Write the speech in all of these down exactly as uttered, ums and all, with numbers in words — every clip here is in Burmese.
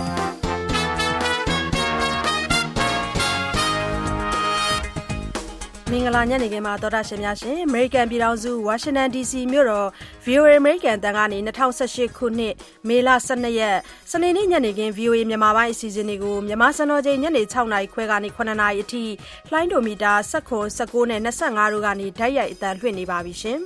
မင်္ဂလာညနေခင်းမှာသောတာရှင်များရှင်အမေရိကန်ပြည်ထောင်စုဝါရှင်တန် ဒီစီ မြို့တော် ဗွီအိုအေ အမေရိကန်တန်ကနေ၂၀၁၈ခုနှစ်မေလ၁၂ရက်စနေနေ့ညနေခင်း ဗွီအိုအေမြန်မာပိုင်းအစီအစဉ်တွေကိုမြန်မာစံတော်ချိန်ညနေ၆နာရီခွဲကနေ၇နာရီအထိလှိုင်းဒိုမီတာ၁၇ ၁၉နဲ့၂၅တို့ကနေဓာတ်ရိုက်အသံလွှင့်နေပါပြီရှင်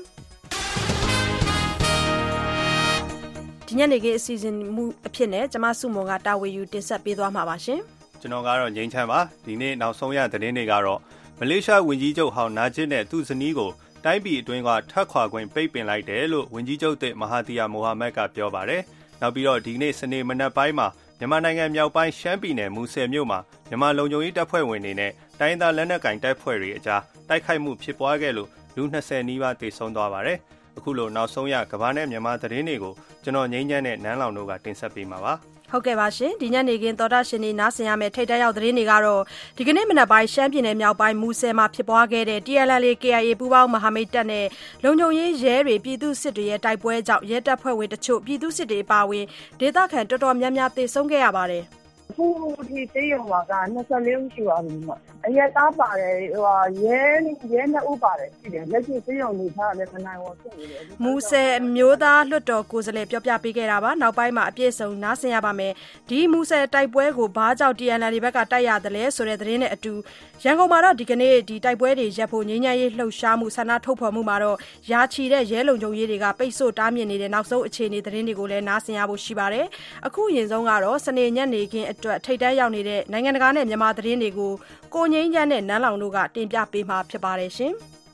ဒီညနေခင်းအစီအစဉ်မူအဖြစ်နဲ့ကျမစုမုံကတာဝန်ယူတင်ဆက်ပေးသွားမှာပါရှင်ကျွန်တော်ကတော့ငိမ့်ချမ်းပါဒီနေ့နောက်ဆုံးရသတင်းတွေကတော့မလေးရှားဝန်ကြီးချုပ်ဟောင်းနာဂျစ်နဲ့သူ့ဇနီးကိုတိုင်းပြည်အတွင်းကထပ်ခွာခွင့်ပိတ်ပင်လိုက်တယ်လို့ဝန်ကြီးချုပ်သစ်မဟာသီယာမိုဟာမက်ကပြောပါတယ်။နောက်ပြီးတော့ဒီနေ့စနေမနက်ပိုင်းမှာမြန်မာနိုင်ငံမြောက်ပိုင်းရှမ်းပြည်နယ်မူဆယ်မြို့မှာမြန်မာလုံခြုံရေးတပ်ဖွဲ့ဝင်တွေနဲ့တိုင်းသားလက်နက်ကိုင်တပ်ဖွဲ့တွေအကြားတိုက်ခိုက်မှုဖြစ်ပွားခဲ့လို့လူ၂၀နီးပါးသေဆုံးသွားပါတယ်။အခုလိုနောက်ဆုံးရကမ္ဘာနဲ့မြန်မာသတင်းတွေကိုကျွန်တော်ငိမ့်ချမ်းနဲ့နန်းလောင်တို့ကတင်ဆက်ပေးမှာပါ။ဟုတ်ကဲ့ပါရှင်ဒီညနေခင်းသောတာရှင်တွေနားဆင်ရမယ့်ထိပ်တန်းရောက်သတင်းတွေကတော့ဒီကနေ့မနက်ပိုင်းရှမ်းပြည်နယ်မြောက်ပိုင်းမူဆယ်မှာဖြစ်ပွားခဲ့တဲ့ T N L A K I A ပူးပေါင်းမဟာမိတ်တပ်နဲ့လုံခြုံရေးရဲတွေပြည်သူစစ်တွေရဲ့တိုက်ပွဲကြောင့်ရဲတပ်ဖွဲ့ဝင်တချို့ပြည်သူစစ်တွေအပါအဝင်ဒေသခံတော်တော်များများသေဆုံးခဲ့ရပါတယ်ခုဒီတေးရုံက၂၄ဦးရှိပါပြီမှာအရက်သားပါတယ်ဟိုရဲရဲနှစ်ဦးပါတယ်ရှိတယ်လက်ရှိတေးရုံနေထားတယ်ခနိုင်ဝဖြစ်နေတယ်မူဆယ်မျိုးသားလွှတ်တော်ကိုယ်စားလှယ်ပြောပြပေးခဲ့တာပါနောက်ပိုင်းမှာအပြည့်စုံနားဆင်ရပါမယ်ဒီမူဆယ်တိုက်ပွဲကိုဘာကြောင့် T N L A ဘက်ကတိုက်ရတယ်လဲဆိုတဲ့သတင်းနဲ့အတူရန်ကုန်မှာတော့ဒီကနေ့ဒီတိုက်ပွဲတွေရပ်ဖို့ငြိမ်းချမ်းရေးလှုပ်ရှားမှုဆန္ဒထုတ်ဖော်မှုမှာတော့ရာချီတဲ့ရဲလုံခြုံရေးတွေကပိတ်ဆို့တားမြစ်နေတဲ့နောက်ဆုံးအခြေအနေသတင်းတွေကိုလည်းနားဆင်ရဖို့ရှိပါတယ်အခုအရင်ဆုံးကတော့စနေညနေခင်းအတွက်ထိပ်တန်းရောက်နေတဲ့နိုင်ငံတကာနဲ့မြန်မာသတင်းတွေကိုကိုငိမ့်ချမ်းနဲ့နန်းလောင်တို့ကတင်ပြပေးမှာဖြစ်ပါတယ်ရှင်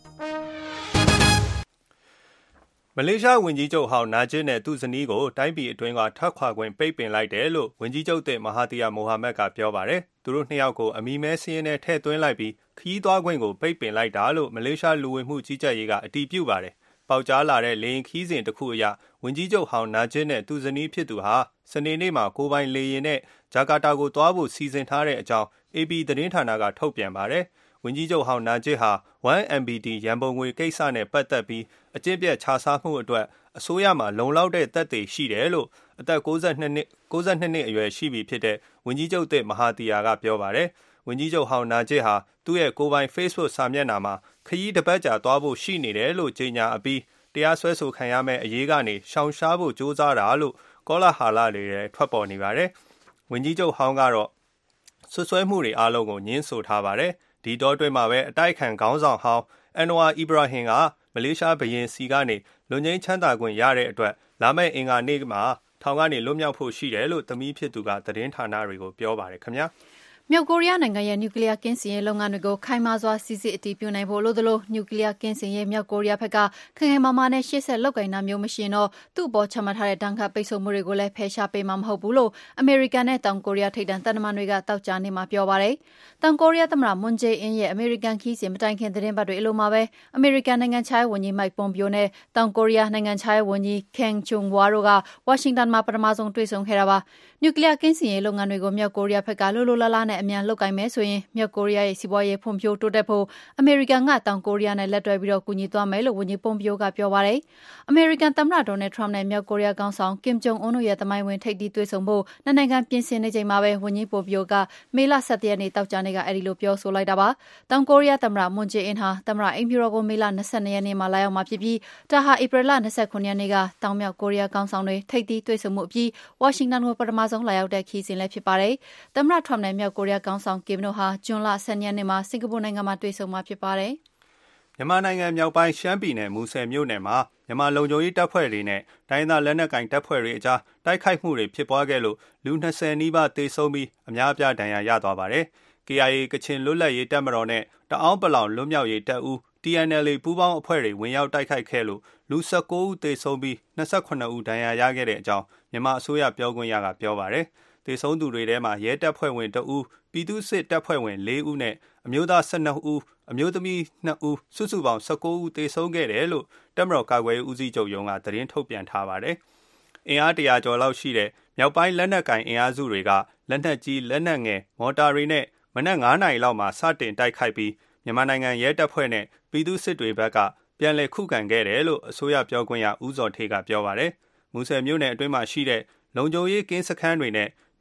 မလေးရှားဝန်ကြီးချုပ်ဟောင်းနာဂျစ်နဲ့သူ့ဇနီးကိုတိုင်းပြည်အတွင်းကထွက်ခွာခွင့်ပိတ်ပင်လိုက်တယ်လို့ဝန်ကြီးချုပ်သစ်မဟာသီယာမိုဟာမက်ကပြောပါတယ်သူတို့နှစ်ယောက်ကိုအမိမဲစင်းနဲ့ထည့်သွင်းလိုက်ပြီးခရီးသွားခွင့်ကိုပိတ်ပင်လိုက်တာလို့မလေးရှားလူဝင်မှုကြီးကြပ်ရေးကအတည်ပြုပါတယ်ပေါက်ကြားလာတဲ့လေရင်ခီးစဉ်တစ်ခုအရဝန်ကြီးချုပ်ဟောင်းနာဂျစ်နဲ့သူ့ဇနီးဖြစ်သူဟာစနေနေ့မှာကိုပိုင်လေရင်နဲ့ဂျာကာတာကိုသွားဖို့စီစဉ်ထားတဲ့အကြောင်း A P သတင်းဌာနကထုတ်ပြန်ပါတယ်ဝန်ကြီးချုပ်ဟောင်းနာဂျစ်ဟာ one M B D ရန်ပုံငွေကိစ္စနဲ့ပတ်သက်ပြီးအကျင့်ပြတ်ခြစားမှုအတွက်အစိုးရမှာလုံလောက်တဲ့သက်သေရှိတယ်လို့အသက်၉၂နှစ်၉၂နှစ်အရွယ်ရှိပြီဖြစ်တဲ့ဝန်ကြီးချုပ်သစ်မဟာသီယာကပြောပါတယ်ဝန်ကြီးချုပ်ဟောင်းနာဂျစ်ဟာသူ့ရဲ့ကိုယ်ပိုင် Facebook စာမျက်နှာမှာခရီးတစ်ပတ်ကြာသွားဖို့ရှိနေတယ်လို့ကြေညာအပြီးတရားစွဲဆိုခံရမယ့်အရေးကနေရှောင်ရှားဖို့ကြိုးစားတာလို့ကောလာဟာလာတွေထွက်ပေါ်နေပါတယ်ဝန်ကြီးချုပ်ဟောင်းကတော့ဆွဆွဲမှုတွေအားလုံးကိုညှင်းဆိုထားပါတယ်ဒီတော့တွင်မှာပဲအတိုက်ခံခေါင်းဆောင်ဟောင်းအန်နဝါအီဘရာဟင်ကမလေးရှားဘရင်စီကနေလွန်ငင်းချမ်းသာခွင့်ရတဲ့အတွက်လာမယ့်အင်္ဂါနေ့မှာထောင်ကနေလွတ်မြောက်ဖို့ရှိတယ်လို့သမီးဖြစ်သူကသတင်းဌာနတွေကိုပြောပါတယ်ခင်ဗျာမြောက်ကိုရီးယားနိုင်ငံရဲ့နျူကလ িয়ার ကင်းစင်ရေးလုပ်ငန်းတွေကိုခိုင်မာစွာစစ်စစ်အတည်ပြုနိုင်ဖို့လို့သလိုနျူကလ িয়ার ကင်းစင်ရေးမြောက်ကိုရီးယားဘက်ကခိုင်ခိုင်မာမာနဲ့ရှေ့ဆက်လုပ်ကိုင်တာမျိုးမရှိရင်တော့သူ့အပေါ်ချမှတ်ထားတဲ့ဒဏ်ခတ်ပိတ်ဆို့မှုတွေကိုလည်းဖယ်ရှားပေးမှာမဟုတ်ဘူးလို့အမေရိကန်နဲ့တောင်ကိုရီးယားထိပ်တန်းသံတမန်တွေကတောက်ကြားနေမှာပြောပါတယ်။တောင်ကိုရီးယားသမ္မတမွန်ဂျေအင်းရဲ့အမေရိကန်ခီးစဉ်မတိုင်ခင်သတင်းပတ်တွေအလိုမှာပဲအမေရိကန်နိုင်ငံခြားရေးဝန်ကြီးမိုက်ပွန်ပီယိုနဲ့တောင်ကိုရီးယားနိုင်ငံခြားရေးဝန်ကြီးကင်ဂျုံဝါတို့ကဝါရှင်တန်မှာပထမဆုံးတွေ့ဆုံခဲ့တာပါ။နျူကလ িয়ার ကင်းစင်ရေးလုပ်ငန်းတွေကိုမြောက်ကိုရီးယားဘက်ကလိုလိုလားလားနဲ့အမြန်လုပ်ကိုင်မယ်ဆိုရင်မြောက်ကိုရီးယားရဲ့စီးပွားရေးဖွံ့ဖြိုးတိုးတက်ဖို့အမေရိကန်ကတောင်ကိုရီးယားနဲ့လက်တွဲပြီးတော့ကူညီသွားမယ်လို့ဝန်ကြီးပွန်ပီယိုကပြောပါတယ်။အမေရိကန်သမ္မတဒေါ်နယ်ထရမ့်နဲ့မြောက်ကိုရီးယားခေါင်းဆောင်ကင်ဂျုံအွန်းတို့ရဲ့သမိုင်းဝင်ထိပ်သီးတွေ့ဆုံဖို့နှစ်နိုင်ငံပြင်ဆင်နေချိန်မှာပဲဝန်ကြီးပွန်ပီယိုကမေလ၁၁ရက်နေ့တောက်ကြနေ့ကအဲဒီလိုပြောဆိုလိုက်တာပါ။တောင်ကိုရီးယားသမ္မတမွန်ဂျေအင်းဟာသမ္မတအိမ်ဖြူတော်ကိုမေလ၂၂ရက်နေ့မှာလာရောက်မှာဖြစ်ပြီးဒါဟာဧပြီလ၂၇ရက်နေ့ကတောင်မြောက်ကိုရီးယားခေါင်းဆောင်တွေထိပ်သီးတွေ့ဆုံမှုအပြီးဝါရှင်တန်ကိုပထမဆုံးလာရောက်တဲ့ခီးစဉ်လည်းဖြစ်ပါတယ်။သမ္မတထရမ့်နဲ့မြောက်ကိုရီးယားခေါင်းဆောင်ကင်တို့ဟာဇွန်လ၁၂ရက်နေ့မှာစင်ကာပူနိုင်ငံမှာတွေ့ဆုံမှာဖြစ်ပါတယ်။မြန်မာနိုင်ငံမြောက်ပိုင်းရှမ်းပြည်နယ်မူဆယ်မြို့နယ်မှာမြန်မာလုံခြုံရေးတပ်ဖွဲ့တွေနဲ့တိုင်းသားလက်နက်ကိုင်တပ်ဖွဲ့တွေအကြားတိုက်ခိုက်မှုတွေဖြစ်ပွားခဲ့လို့လူ၂၀နီးပါးသေဆုံးပြီးအများအပြားဒဏ်ရာရသွားပါတယ်။ K I A ကချင်လွတ်လပ်ရေးတပ်မတော်နဲ့တအောင်းပလောင်လွတ်မြောက်ရေးတပ်ဦး T N L A ပူးပေါင်းအဖွဲ့တွေဝင်ရောက်တိုက်ခိုက်ခဲ့လို့လူ၁၉ဦးသေဆုံးပြီး၂၇ဦးဒဏ်ရာရခဲ့တဲ့အကြောင်းမြန်မာအစိုးရပြောခွင့်ရကပြောပါတယ်။သေဆုံးသူတွေထဲမှာရဲတပ်ဖွဲ့ဝင်တဦးပြည်သူ့စစ်တပ်ဖွဲ့ဝင်၄ဦးနဲ့အမျိုးသား၁၂ဦးအမျိုးသမီး၂ဦးစုစုပေါင်း၁၉ဦးသေဆုံးခဲ့တယ်လို့တပ်မတော်ကာကွယ်ရေးဦးစီးချုပ်ရုံးကသတင်းထုတ်ပြန်ထားပါတယ်။အင်အားတရာကျော်လောက်ရှိတဲ့မြောက်ပိုင်းလက်နက်ကိုင်အင်အားစုတွေကလက်နက်ကြီးလက်နက်ငယ်မော်တာတွေနဲ့မနက်၅နာရီလောက်မှာစတင်တိုက်ခိုက်ပြီးမြန်မာနိုင်ငံရဲတပ်ဖွဲ့နဲ့ပြည်သူ့စစ်တွေဘက်ကပြန်လည်ခုခံခဲ့တယ်လို့အစိုးရပြောခွင့်ရဦးဇော်ဌေးကပြောပါတယ်။မူဆယ်မြို့နယ်အတွင်းမှာရှိတဲ့လုံခြုံရေးကင်းစခန်းတွေနဲ့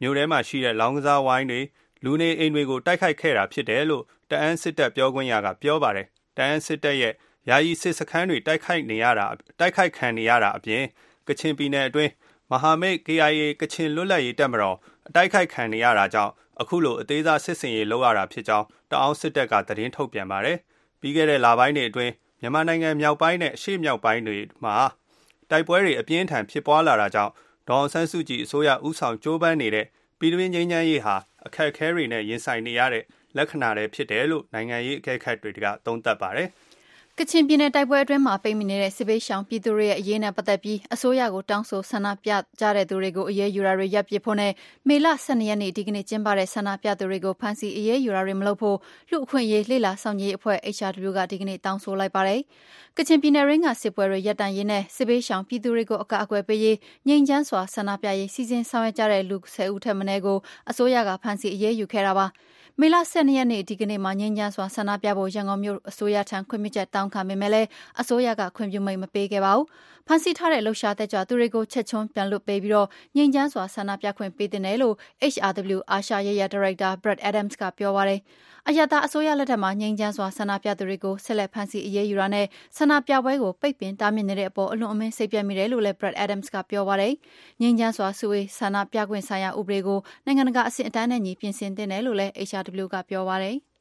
မြို့ထဲမှာရှိတဲ့လောင်းကစားဝိုင်းတွေလူနေအိမ်တွေကိုတိုက်ခိုက်ခဲ့တာဖြစ်တယ်လို့တအန်းစစ်တပ်ပြောခွင့်ရကပြောပါတယ်တအန်းစစ်တပ်ရဲ့ယာယီစစ်စခန်းတွေတိုက်ခိုက်နေရတာတိုက်ခိုက်ခံနေရတာအပြင်ကချင်ပြည်နယ်အတွင်းမဟာမိတ် K I A ကချင်လွတ်လပ်ရေးတပ်မတော်အတိုက်ခိုက်ခံနေရတာကြောင့်အခုလိုအသေးစားစစ်စင်ရေးလုပ်ရတာဖြစ်ကြောင်းတအောင်းစစ်တပ်ကသတင်းထုတ်ပြန်ပါတယ်ပြီးခဲ့တဲ့လပိုင်းတွေအတွင်းမြန်မာနိုင်ငံမြောက်ပိုင်းနဲ့အရှေ့မြောက်ပိုင်းတွေမှာတိုက်ပွဲတွေအပြင်းထန်ဖြစ်ပွားလာတာကြောင့်ဒေါ်အောင်ဆန်းစုကြည်အစိုးရဦးဆောင်ကြိုးပမ်းနေတဲ့ပြည်တွင်းငြိမ်းချမ်းရေးဟာအခက်အခဲတွေနဲ့ရင်ဆိုင်နေရတဲ့လက္ခဏာတွေဖြစ်တယ်လို့နိုင်ငံရေးအကဲခတ်တွေကသုံးသပ်ပါတယ်ကချင်ပြည်နယ်တိုက်ပွဲအတွင်းမှာပိတ်မိနေတဲ့စစ်ဘေးရှောင်ပြည်သူတွေရဲ့အရေးနဲ့ပတ်သက်ပြီးအစိုးရကိုတောင်းဆိုဆန္ဒပြကြတဲ့သူတွေကိုအရေးယူတာတွေရပ်ပစ်ဖို့နဲ့မေလ၁၂ရက်နေ့ဒီကနေ့ကျင်းပတဲ့ဆန္ဒပြသူတွေကိုဖမ်းဆီးအရေးယူတာတွေမလုပ်ဖို့လူအခွင့်အရေးလှစ်လာဆောင်ရေးအဖွဲ့ H R W ကဒီကနေ့တောင်းဆိုလိုက်ပါတယ်။ကချင်ပြည်နယ်ရင်းကစစ်ပွဲတွေရပ်တန့်ရေးနဲ့စစ်ဘေးရှောင်ပြည်သူတွေကိုအကာအကွယ်ပေးရေးငြိမ်းချမ်းစွာဆန္ဒပြရေးစီစဉ်ဆောင်ရွက်ကြတဲ့လူဆယ်ဦးထက်မနည်းကိုအစိုးရကဖမ်းဆီးအရေးယူခဲ့တာပါ။မေလ၁၂ရက်နေ့ဒီကနေ့မှာငြိမ်းချမ်းစွာဆန္ဒပြဖို့ရန်ကုန်မြို့အစိုးရထံခွင့်ပြုချက်တောင်းခံပေမဲ့လည်းအစိုးရကခွင့်ပြုမိန့်မပေးခဲ့ပါဘူး။ဖမ်းဆီးထားတဲ့လှုပ်ရှားသက်ကြွသူတွေကိုချက်ချင်းပြန်လွှတ်ပေးပြီးတော့ငြိမ်းချမ်းစွာဆန္ဒပြခွင့်ပေးတဲ့လို့ H R W အာရှရေးရာဒါရိုက်တာ Brad Adams ကပြောပါတယ်။အရသာအစိုးရလက်ထက်မှာငြိမ်းချမ်းစွာဆန္ဒပြသူတွေကိုဆက်လက်ဖမ်းဆီးအရေးယူတာနဲ့ဆန္ဒပြပွဲကိုပိတ်ပင်တားမြစ်နေတဲ့အပေါ်အလွန်အမင်းစိတ်ပြတ်မိတယ်လို့လည်း Brad Adams ကပြောပါတယ်။ငြိမ်းချမ်းစွာစုဝေးဆန္ဒပြခွင့်ဆိုင်ရာဥပဒေကိုနိုင်ငံတကာအဆင့်အတန်းနဲ့ညီပြင်ဆင်သင့်တယ်လို့လည်း H R W ကပြောပါတယ်။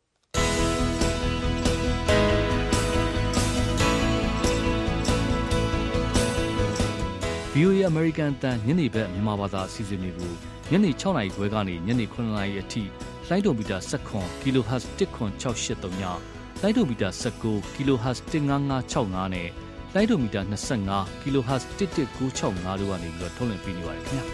V O A American တန်ညနေဘက်မြန်မာဘာသာအစီအစဉ်တွေကိုညနေ၆နာရီခွဲကနေညနေ၇နာရီအထိလိုင်းဒိုမီတာ၁၇ kHz ၁ခွန်၆၈၃ညလိုင်းဒိုမီတာ၁၉ kHz ၁၅၅၆၅နဲ့လိုင်းဒိုမီတာ၂၅ kHz ၁၁၉၆၅တို့ကနေပြီးတော့ထုတ်လွှင့်ပေးနေပါတယ်ခင်ဗျာ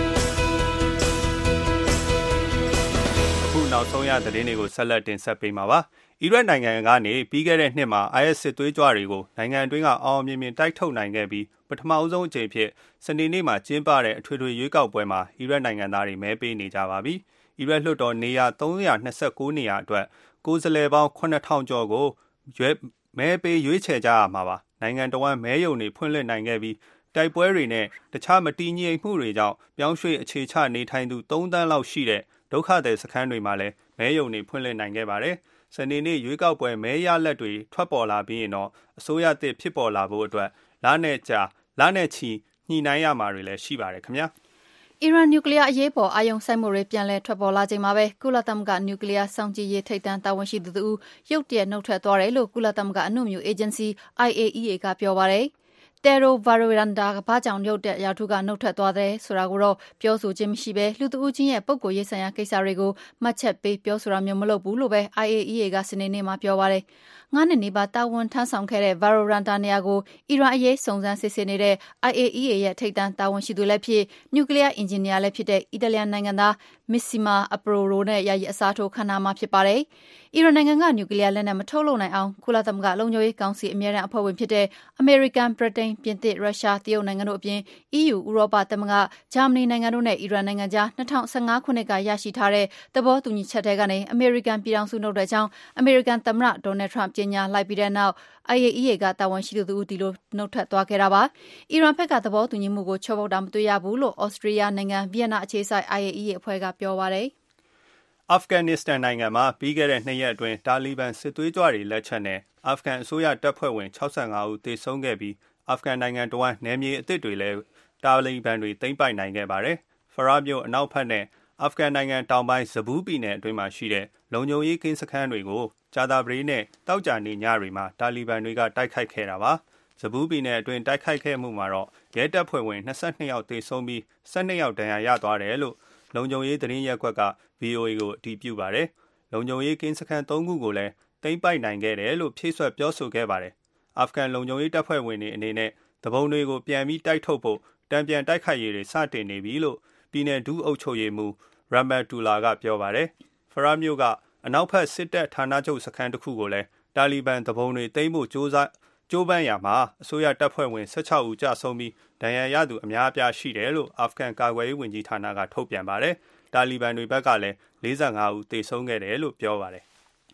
အခုနောက်ဆုံးရသတင်းတွေကိုဆက်လက်တင်ဆက်ပေးမှာပါအီရတ်နိုင်ငံကနေပြီးခဲ့တဲ့နှစ်မှာ I S စစ်သွေးကြွတွေကိုနိုင်ငံအတွင်းကအောင်မြင်မြင်တိုက်ထုတ်နိုင်ခဲ့ပြီးပထမအဆုံးအကြိမ်ဖြစ်စနေနေ့မှာကျင်းပတဲ့အထွေထွေရွေးကောက်ပွဲမှာအီရတ်နိုင်ငံသားတွေမဲပေးနေကြပါပြီ။အီရတ်လွှတ်တော်နေရာ၃၂၉နေရာအတွက်ကိုယ်စားလှယ်ပေါင်းခုနှစ်ထောင်ကျော်ကိုမဲပေးရွေးချယ်ကြရမှာပါ။နိုင်ငံတော်ဝန်မဲယုံတွေဖွင့်လှစ်နိုင်ခဲ့ပြီးတိုက်ပွဲတွေနဲ့တခြားမတည်ငြိမ်မှုတွေကြောင့်ပြောင်းရွှေ့အခြေချနေထိုင်သူ၃သန်းလောက်ရှိတဲ့ဒုက္ခသည်စခန်းတွေမှာလည်းမဲယုံတွေဖွင့်လှစ်နိုင်ခဲ့ပါတယ်။စနေနေ့ရွေးကောက်ပွဲမဲရလဒ်တွေထွက်ပေါ်လာပြီးရင်တော့အစိုးရသစ်ဖြစ်ပေါ်လာဖို့အတွက်လနဲ့ကြာလနဲ့ချီညှိနှိုင်းရမှာတွေလည်းရှိပါတယ်ခင်ဗျာအီရန်နျူကလ িয়ার အရေးပေါ်အာရုံစိုက်မှုတွေပြန်လည်ထွက်ပေါ်လာချိန်မှာပဲကုလသမဂ္ဂနျူကလ িয়ার စောင့်ကြည့်ရေးထိပ်တန်းတာဝန်ရှိသူတူရုတ်တရက်နှုတ်ထွက်သွားတယ်လို့ကုလသမဂ္ဂအနုမြူအေဂျင်စီ I A E A ကပြောပါတယ်။ Tero Varoranda ကဘာကြောင့်ရုတ်တရက်ရာထူးကနှုတ်ထွက်သွားတယ်ဆိုတာကိုတော့ပြောဆိုခြင်းမရှိဘဲလူတဦးချင်းရဲ့ပုဂ္ဂိုလ်ရေးဆိုင်ရာကိစ္စတွေကိုမှတ်ချက်ပေးပြောဆိုတာမျိုးမလုပ်ဘူးလို့ပဲ I A E A ကစနေနေ့မှာပြောပါတယ်။ငါးနှစ်နီးပါးတာဝန်ထမ်းဆောင်ခဲ့တဲ့ Varoranda နေရာကိုအီရန်အရေးစုံစမ်းစစ်ဆေးနေတဲ့ I A E A ရဲ့ထိပ်တန်းတာဝန်ရှိသူလည်းဖြစ်နျူကလ িয়ার အင်ဂျင်နီယာလည်းဖြစ်တဲ့အီတလျန်နိုင်ငံသား Missima Aproro နဲ့ယာယီအစားထိုးခန့်ထားမှာဖြစ်ပါတယ်။အီရန်နိုင်ငံကနျူကလ িয়ার လက်နက်မထုတ်လုပ်နိုင်အောင်ကုလသမဂ္ဂလုံခြုံရေးကောင်စီအမြဲတမ်းအဖွဲ့ဝင်ဖြစ်တဲ့အမေရိကန်၊ဗြိတိန်၊ပြင်သစ်၊ရုရှား၊တရုတ်နိုင်ငံတို့အပြင် E U ဥရောပသမဂ္ဂ၊ဂျာမနီနိုင်ငံတို့နဲ့အီရန်နိုင်ငံကြား၂၀၁၅ခုနှစ်ကရရှိထားတဲ့သဘောတူညီချက်ထဲကနေအမေရိကန်ပြည်ထောင်စုနှုတ်တဲ့အကြောင်းအမေရိကန်သမ္မတဒေါ်နယ်ထရန့်ကြေညာလိုက်ပြီးတဲ့နောက် I A E A ကတာဝန်ရှိသူဒီလိုနှုတ်ထွက်သွားခဲ့တာပါ။အီရန်ဘက်ကသဘောတူညီမှုကိုချိုးဖောက်တာမတွေ့ရဘူးလို့ဩစတြေးလျနိုင်ငံဗီယက်နာအခြေစိုက် I A E A အဖွဲ့ကပြောပါတယ်။အာဖဂန်နစ္စတန်နိုင်ငံမှာပြီးခဲ့တဲ့နှစ်ရက်အတွင်းတာလီဘန်စစ်သွေးကြွတွေလက်ချက်နဲ့အာဖဂန်အစိုးရတပ်ဖွဲ့ဝင်၆၅ဦးသေဆုံးခဲ့ပြီးအာဖဂန်နိုင်ငံတဝန်းနယ်မြေအသစ်တွေလည်းတာလီဘန်တွေသိမ်းပိုက်နိုင်ခဲ့ပါတယ်။ဖရာမြို့အနောက်ဘက်နဲ့အာဖဂန်နိုင်ငံတောင်ပိုင်းဇဘူးပြည်နယ်အတွင်းမှာရှိတဲ့လုံခြုံရေးကင်းစခန်းတွေကိုကြာသပတေးနဲ့တောက်ကြနေညတွေမှာတာလီဘန်တွေကတိုက်ခိုက်ခဲ့တာပါ။ဇဘူးပြည်နယ်အတွင်းတိုက်ခိုက်ခဲ့မှုမှာတော့ရဲတပ်ဖွဲ့ဝင်၂၂ယောက်သေဆုံးပြီး၁၂ယောက်ဒဏ်ရာရသွားတယ်လို့လုံခြုံရေးသတင်းရပ်ကွက်က V O A ကိုအတည်ပြုပါတယ်။လုံခြုံရေးကင်းစခန်း၃ခုကိုလည်းသိမ်းပိုက်နိုင်ခဲ့တယ်လို့ဖြည့်ဆွတ်ပြောဆိုခဲ့ပါတယ်။အာဖဂန်လုံခြုံရေးတပ်ဖွဲ့ဝင်တွေအနေနဲ့တပုံတွေကိုပြန်ပြီးတိုက်ထုတ်ဖို့တံပြန်တိုက်ခိုက်ရေးတွေစတင်နေပြီလို့ပြည်နယ်ဒုအုပ်ချုပ်ရေးမှူးရမ်ဘတ်တူလာကပြောပါတယ်။ဖရာမြို့ကအနောက်ဘက်စစ်တပ်ဌာနချုပ်စခန်းတစ်ခုကိုလည်းတာလီဘန်တပုံတွေသိမ်းဖို့ကြိုးစားကြိုးပမ်းရာမှာအစိုးရတပ်ဖွဲ့ဝင်၁၆ဦးကြာဆုံးပြီးဒဏ်ရာရသူအများအပြားရှိတယ်လို့အာဖဂန်ကာကွယ်ရေးဝန်ကြီးဌာနကထုတ်ပြန်ပါတယ်။တာလီဘန်တွေဘက်ကလည်း၄၅ဦးသေဆုံးခဲ့တယ်လို့ပြောပါတယ်။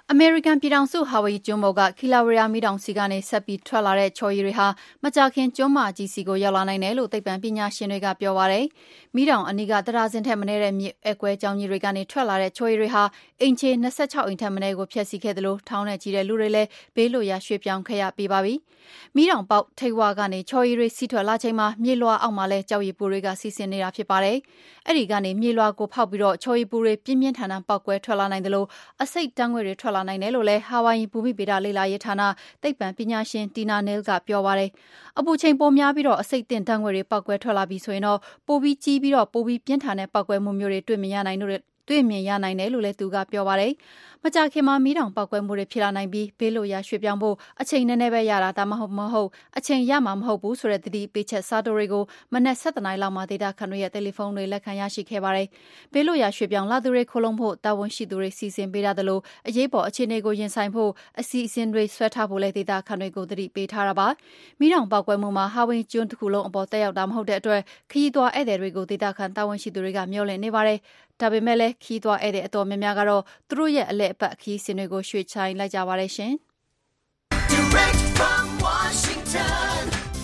အမေရိကန်ပြည်ထောင်စုဟာဝိုင်ကျွန်းပေါ်ကကီလာဝရီယာမီးတောင်စီကနေဆက်ပြီးထွက်လာတဲ့ချော်ရည်တွေဟာမကြာခင်ကျွန်းမကြီးစီကိုရောက်လာနိုင်တယ်လို့သိပ္ပံပညာရှင်တွေကပြောပါတယ်။မီးတောင်အနီးကတရာစင်ထက်မနည်းတဲ့မြေအကွဲကြောင်ကြီးတွေကနေထွက်လာတဲ့ချော်ရည်တွေဟာအင်ချေ၂၆အိမ်ထက်မနည်းကိုဖျက်ဆီးခဲ့တယ်လို့ထောင်းနဲ့ကြီးတဲ့လူတွေလည်းဘေးလွတ်ရာရွှေ့ပြောင်းခဲ့ရပေးပါပြီ။မီးတောင်ပေါက်ထိပ်ဝါကနေချော်ရည်တွေစီးထွက်လာချိန်မှာမြေလွှာအောက်မှာလည်းကြောက်ရည်ပူတွေကစီးဆင်းနေတာဖြစ်ပါတယ်။အဲ့ဒီကနေမြေလွှာကိုဖောက်ပြီးတော့ချော်ရည်ပူတွေပြင်းပြင်းထန်ထန်ပေါက်ကွဲထွက်လာနိုင်တယ်လို့အစိတ်တန်းငွေတွေထွက်လာနိုင်တယ်လို့လည်းဟာဝိုင်ဘူမိဗေဒလေ့လာရေးဌာနသိပ္ပံပညာရှင်တီနာနဲလ်ကပြောပါတယ်။အပူချိန်ပိုများပြီးတော့အစိတ်တင်တန်းငွေတွေပေါက်ကွဲထွက်လာပြီးဆိုရင်တော့ပိုပြီးကြီးပြီးတော့ပိုပြီးပြင်းထန်တဲ့ပေါက်ကွဲမှုမျိုးတွေတွေ့မြင်ရနိုင်လို့တွေ့မြင်ရနိုင်တယ်လို့လည်းသူကပြောပါတယ်။မကြာခင်မှာမီးတောင်ပေါက်ကွဲမှုတွေဖြစ်လာနိုင်ပြီးဘေးလွတ်ရာရွှေ့ပြောင်းဖို့အချိန်နည်းနည်းပဲရတာဒါမှမဟုတ်မဟုတ်အချိန်ရမှာမဟုတ်ဘူးဆိုတဲ့သတိပေးချက်စာတိုတွေကိုမနက်၁၇နာရီလောက်မှာဒေတာခန်တွေရဲ့တယ်လီဖုန်းတွေလက်ခံရရှိခဲ့ပါတယ်။ဘေးလွတ်ရာရွှေ့ပြောင်းလာသူတွေခိုးလုံဖို့တာဝန်ရှိသူတွေစီစဉ်ပေးရတယ်လို့အရေးပေါ်အခြေအနေကိုရင်ဆိုင်ဖို့အစီအစဉ်တွေဆွဲထားဖို့လည်းဒေတာခန်တွေကိုသတိပေးထားတာပါ။မီးတောင်ပေါက်ကွဲမှုမှာဟာဝိန်ကျွန်းတစ်ခုလုံးအပေါ်တက်ရောက်တာမဟုတ်တဲ့အတွက်ခရီးသွားဧည့်သည်တွေကိုဒေတာခန်တာဝန်ရှိသူတွေကမျှော်လင့်နေပါတယ်။ဒါပေမဲ့လည်းခီးသွားဧည့်သည်အတော်များများကတော့သူတို့ရဲ့အလဲအပတ်ခီးစဉ်တွေကိုရွှေ့ချိုင်းလိုက်ကြပါတယ်ရှင်။ Direct from Washington,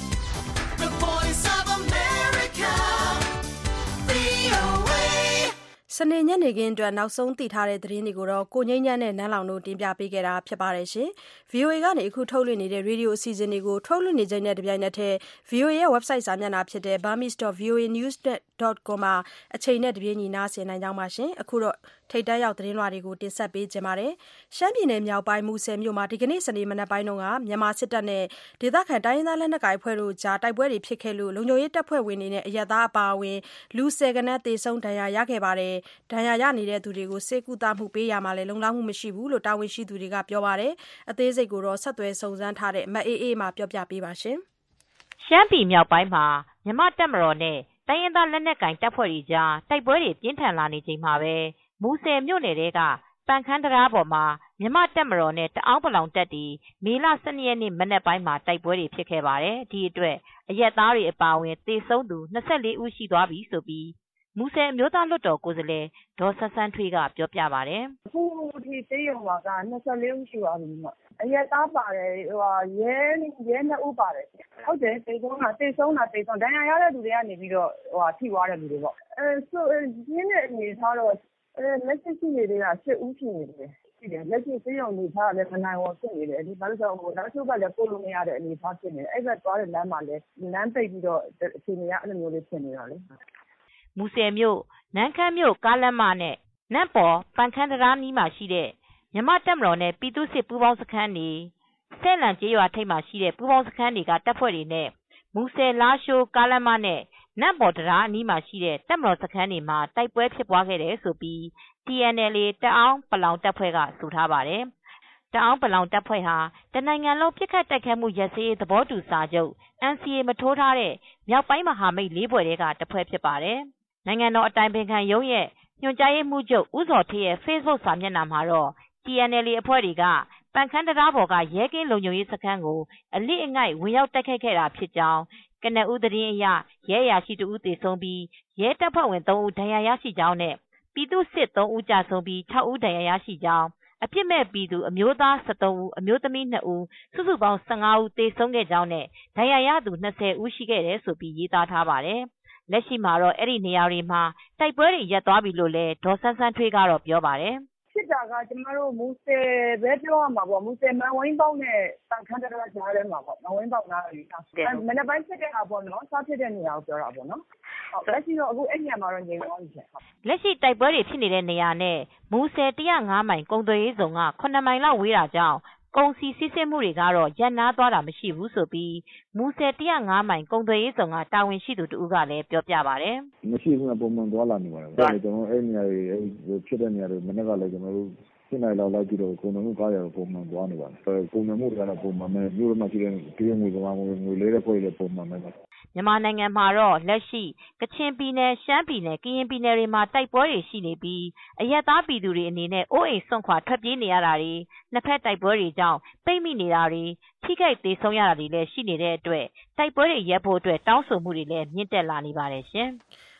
the voice of America, ဗွီအိုအေစနေညနေခင်းအတွက်နောက်ဆုံးသိထားတဲ့သတင်းတွေကိုတော့ကိုငိမ့်ညမ်းနဲ့နန်းလောင်တို့တင်ပြပေးခဲ့တာဖြစ်ပါတယ်ရှင်။ဗွီအိုအေကနေအခုထုတ်လွှင့်နေတဲ့ရေဒီယိုအစီအစဉ်တွေကိုထုတ်လွှင့်နေချိန်နဲ့တပြိုင်နက်တည်း ဗွီအိုအေရဲ့ website စာမျက်နှာဖြစ်တဲ့ burmese dot v o a news dot com မှာအချိန်နဲ့တပြေးညီနားဆင်နိုင်ကြောင်းပါရှင်။အခုတော့ထိတ်တန့်ရောက်သတင်းလွှာတွေကိုတင်ဆက်ပေးကြပါမယ်။ရှမ်းပြည်နယ်မြောက်ပိုင်းမူဆယ်မြို့မှာဒီကနေ့စနေမနက်ပိုင်းကမြန်မာစစ်တပ်နဲ့ဒေသခံတိုင်းရင်းသားလက်နက်ကိုင်အဖွဲ့တို့ကြားတိုက်ပွဲတွေဖြစ်ခဲ့လို့လုံခြုံရေးတပ်ဖွဲ့ဝင်တွေနဲ့အရပ်သားအပါအဝင်လူဆယ်ကနန်းသေဆုံးဒဏ်ရာရခဲ့ပါတယ်။ဒဏ်ရာရနေတဲ့သူတွေကိုဆေးကုသမှုပေးရမှာလည်းလုံလောက်မှုမရှိဘူးလို့တာဝန်ရှိသူတွေကပြောပါတယ်။အသေးစိတ်ကိုတော့ဆက်သွယ်စုံစမ်းထားတဲ့မအေးအေးမှပြောပြပေးပါရှင်။ရှမ်းပြည်မြောက်ပိုင်းမှာမြန်မာတပ်မတော်နဲ့တိုင်းရင်းသားလက်နက်ကိုင်တပ်ဖွဲ့တွေကြားတိုက်ပွဲတွေပြင်းထန်လာနေချိန်မှာပဲမူဆယ်မြို့နယ်ကပန်ခမ်းတရားပေါ်မှာမြန်မာတပ်မတော်နဲ့တအောင်းပလောင်တပ်တွေမေလ၁၂ရက်နေ့မနက်ပိုင်းမှာတိုက်ပွဲတွေဖြစ်ခဲ့ပါတယ်။ဒီအတွက်အရပ်သားတွေအပါအဝင်သေဆုံးသူ၂၄ဦးရှိသွားပြီဆိုပြီးမူဆယ်အမျိုးသားလွှတ်တော်ကိုယ်စားလှယ်ဒေါ်ဆန်းဆန်းထွေးကပြောပြပါတယ်။အခုဒီတေးရုံမှာက၂၄ဦးရှိသွားပြီ။အရပ်သားပါတယ်ဟိုရဲရဲနှစ်ဦးပါတယ်။ဟုတ်တယ်သေဆုံးတာသေဆုံးတာသေဆုံးဒဏ်ရာရတဲ့လူတွေကနေပြီးတော့ဟိုထိသွားတဲ့လူတွေပေါ့။အဲဆိုရင်းတဲ့အနေထားတော့အဲလက်ရှိရှိနေတဲ့က၈ဦးရှိနေတယ်ရှိတယ်လက်ရှိစေးရုံနေထားတယ်မနိုင်ဝဖြစ်နေတယ်ဒီဘာလို့ဆိုတော့နောက်ချုပ်ကလည်းပို့လို့မရတဲ့အနေထားဖြစ်နေတယ်အဲ့ဘက်သွားတဲ့လမ်းမှာလည်းလမ်းပိတ်ပြီးတော့အခြေအနေကအဲ့လိုမျိုးလေးဖြစ်နေတာလေမူဆယ်မြို့နန်းခမ်းမြို့ကားလမ်းမနဲ့နတ်ပေါ်ပန်ခမ်းတရားနီးမှာရှိတဲ့မြန်မာတပ်မတော်နဲ့ပြည်သူ့စစ်ပူးပေါင်းစခန်းတွေဆဲလံကျေးရွာထိပ်မှာရှိတဲ့ပူးပေါင်းစခန်းတွေကတပ်ဖွဲ့တွေနဲ့မူဆယ်လားရှိုးကားလမ်းမနဲ့နတ်ပေါ်တရားအနီးမှာရှိတဲ့တပ်မတော်စခန်းတွေမှာတိုက်ပွဲဖြစ်ပွားခဲ့တယ်ဆိုပြီး T N L A တအောင်းပလောင်တပ်ဖွဲ့ကဆိုထားပါတယ်။တအောင်းပလောင်တပ်ဖွဲ့ဟာတနိုင်ငံလုံးပြစ်ခတ်တိုက်ခိုက်မှုရစရေးသဘောတူစာချုပ် N C A မထိုးထားတဲ့မြောက်ပိုင်းမဟာမိတ်လေးဖွဲ့တွေကတပ်ဖွဲ့ဖြစ်ပါတယ်။နိုင်ငံတော်အတိုင်ပင်ခံရုံးရဲ့ညွှန်ကြားရေးမှူးချုပ်ဦးဇော်ဌေးရဲ့ Facebook စာမျက်နှာမှာတော့ T N L A အဖွဲ့တွေကပန်ခမ်းတရားပေါ်ကရဲကင်းလုံခြုံရေးစခန်းကိုအလစ်အငိုက်ဝင်ရောက်တိုက်ခိုက်ခဲ့တာဖြစ်ကြောင်းကနဦးသတင်းအရရဲအရာရှိတဦးသေဆုံးပြီးရဲတပ်ဖွဲ့ဝင်၃ဦးဒဏ်ရာရရှိကြောင်းနဲ့ပြည်သူ့စစ်၃ဦးကြာဆုံးပြီး၆ဦးဒဏ်ရာရရှိကြောင်းအပြစ်မဲ့ပြည်သူအမျိုးသား၁၃ဦးအမျိုးသမီး၂ဦးစုစုပေါင်း၁၅ဦးသေဆုံးခဲ့ကြောင်းနဲ့ဒဏ်ရာရသူ၂၀ဦးရှိခဲ့တယ်ဆိုပြီးရေးသားထားပါတယ်။လက်ရှိမှာတော့အဲ့ဒီနေရာတွေမှာတိုက်ပွဲတွေရပ်သွားပြီလို့လည်းဒေါ်ဆန်းဆန်းထွေးကတော့ပြောပါတယ်။ဖြစ်တာကကျမတို့မူဆယ်ပဲပြောရမှာပေါ့မူဆယ်မန်ဝင်းပေါက်နဲ့ပန်ခမ်းတရားကြားထဲမှာပေါ့မန်ဝင်းပေါက်နားလေးမနေ့ပိုင်းဖြစ်တဲ့ဟာပေါ့နော်စားဖြစ်တဲ့နေရာကိုပြောတာပေါ့နော်ဟုတ်လက်ရှိတော့အခုအဲ့ညမှာတော့ငြိမ်သွားပြီရှင်လက်ရှိတိုက်ပွဲတွေဖြစ်နေတဲ့နေရာနဲ့မူဆယ်၁၀၅မိုင်ကုန်သွယ်ရေးဇုံကခုနှစ်မိုင်လောက်ဝေးတာကြောင့်ကုန်စည်စီးဆင်းမှုတွေကတော့ရပ်နားသွားတာမရှိဘူးဆိုပြီးမူဆယ်၁၀၅မိုင်ကုန်သွယ်ရေးဇုံကတာဝန်ရှိသူတဦးကလည်းပြောပြပါတယ်မရှိဘူးပုံမှန်သွားလာနေပါတယ်ကျွန်တော်အဲ့နေရာတွေအဲ့ဖြစ်တဲ့နေရာတွေမနေ့ကလည်းကျွန်တော်တို့ရှင်းနိုင်လောက်လိုက်ပြီးတော့ကုန်သွယ်မှုကားရပုံမှန်သွားနေပါတယ်ပုံမှန်မှုကတော့ပုံမှန်ပဲမြို့မှာရှိတဲ့ဒီငွေကမာငွေလေးတဲ့ဖွဲ့တွေပုံမှန်ပဲမြန်မာနိုင်ငံမှာတော့လက်ရှိကချင်ပြည်နယ်ရှမ်းပြည်နယ်ကရင်ပြည်နယ်တွေမှာတိုက်ပွဲတွေရှိနေပြီးအရက်သားပြည်သူတွေအနေနဲ့အိုးအိမ်ဆွန့်ခွာထွက်ပြေးနေရတာတွေနှစ်ဖက်တိုက်ပွဲတွေကြောင့်ပိတ်မိနေတာတွေထိခိုက်သေးဆုံးရတာတွေလည်းရှိနေတဲ့အတွက်တိုက်ပွဲတွေရပ်ဖို့အတွက်တောင်းဆိုမှုတွေလည်းမြင့်တက်လာနေပါတယ်ရှင်။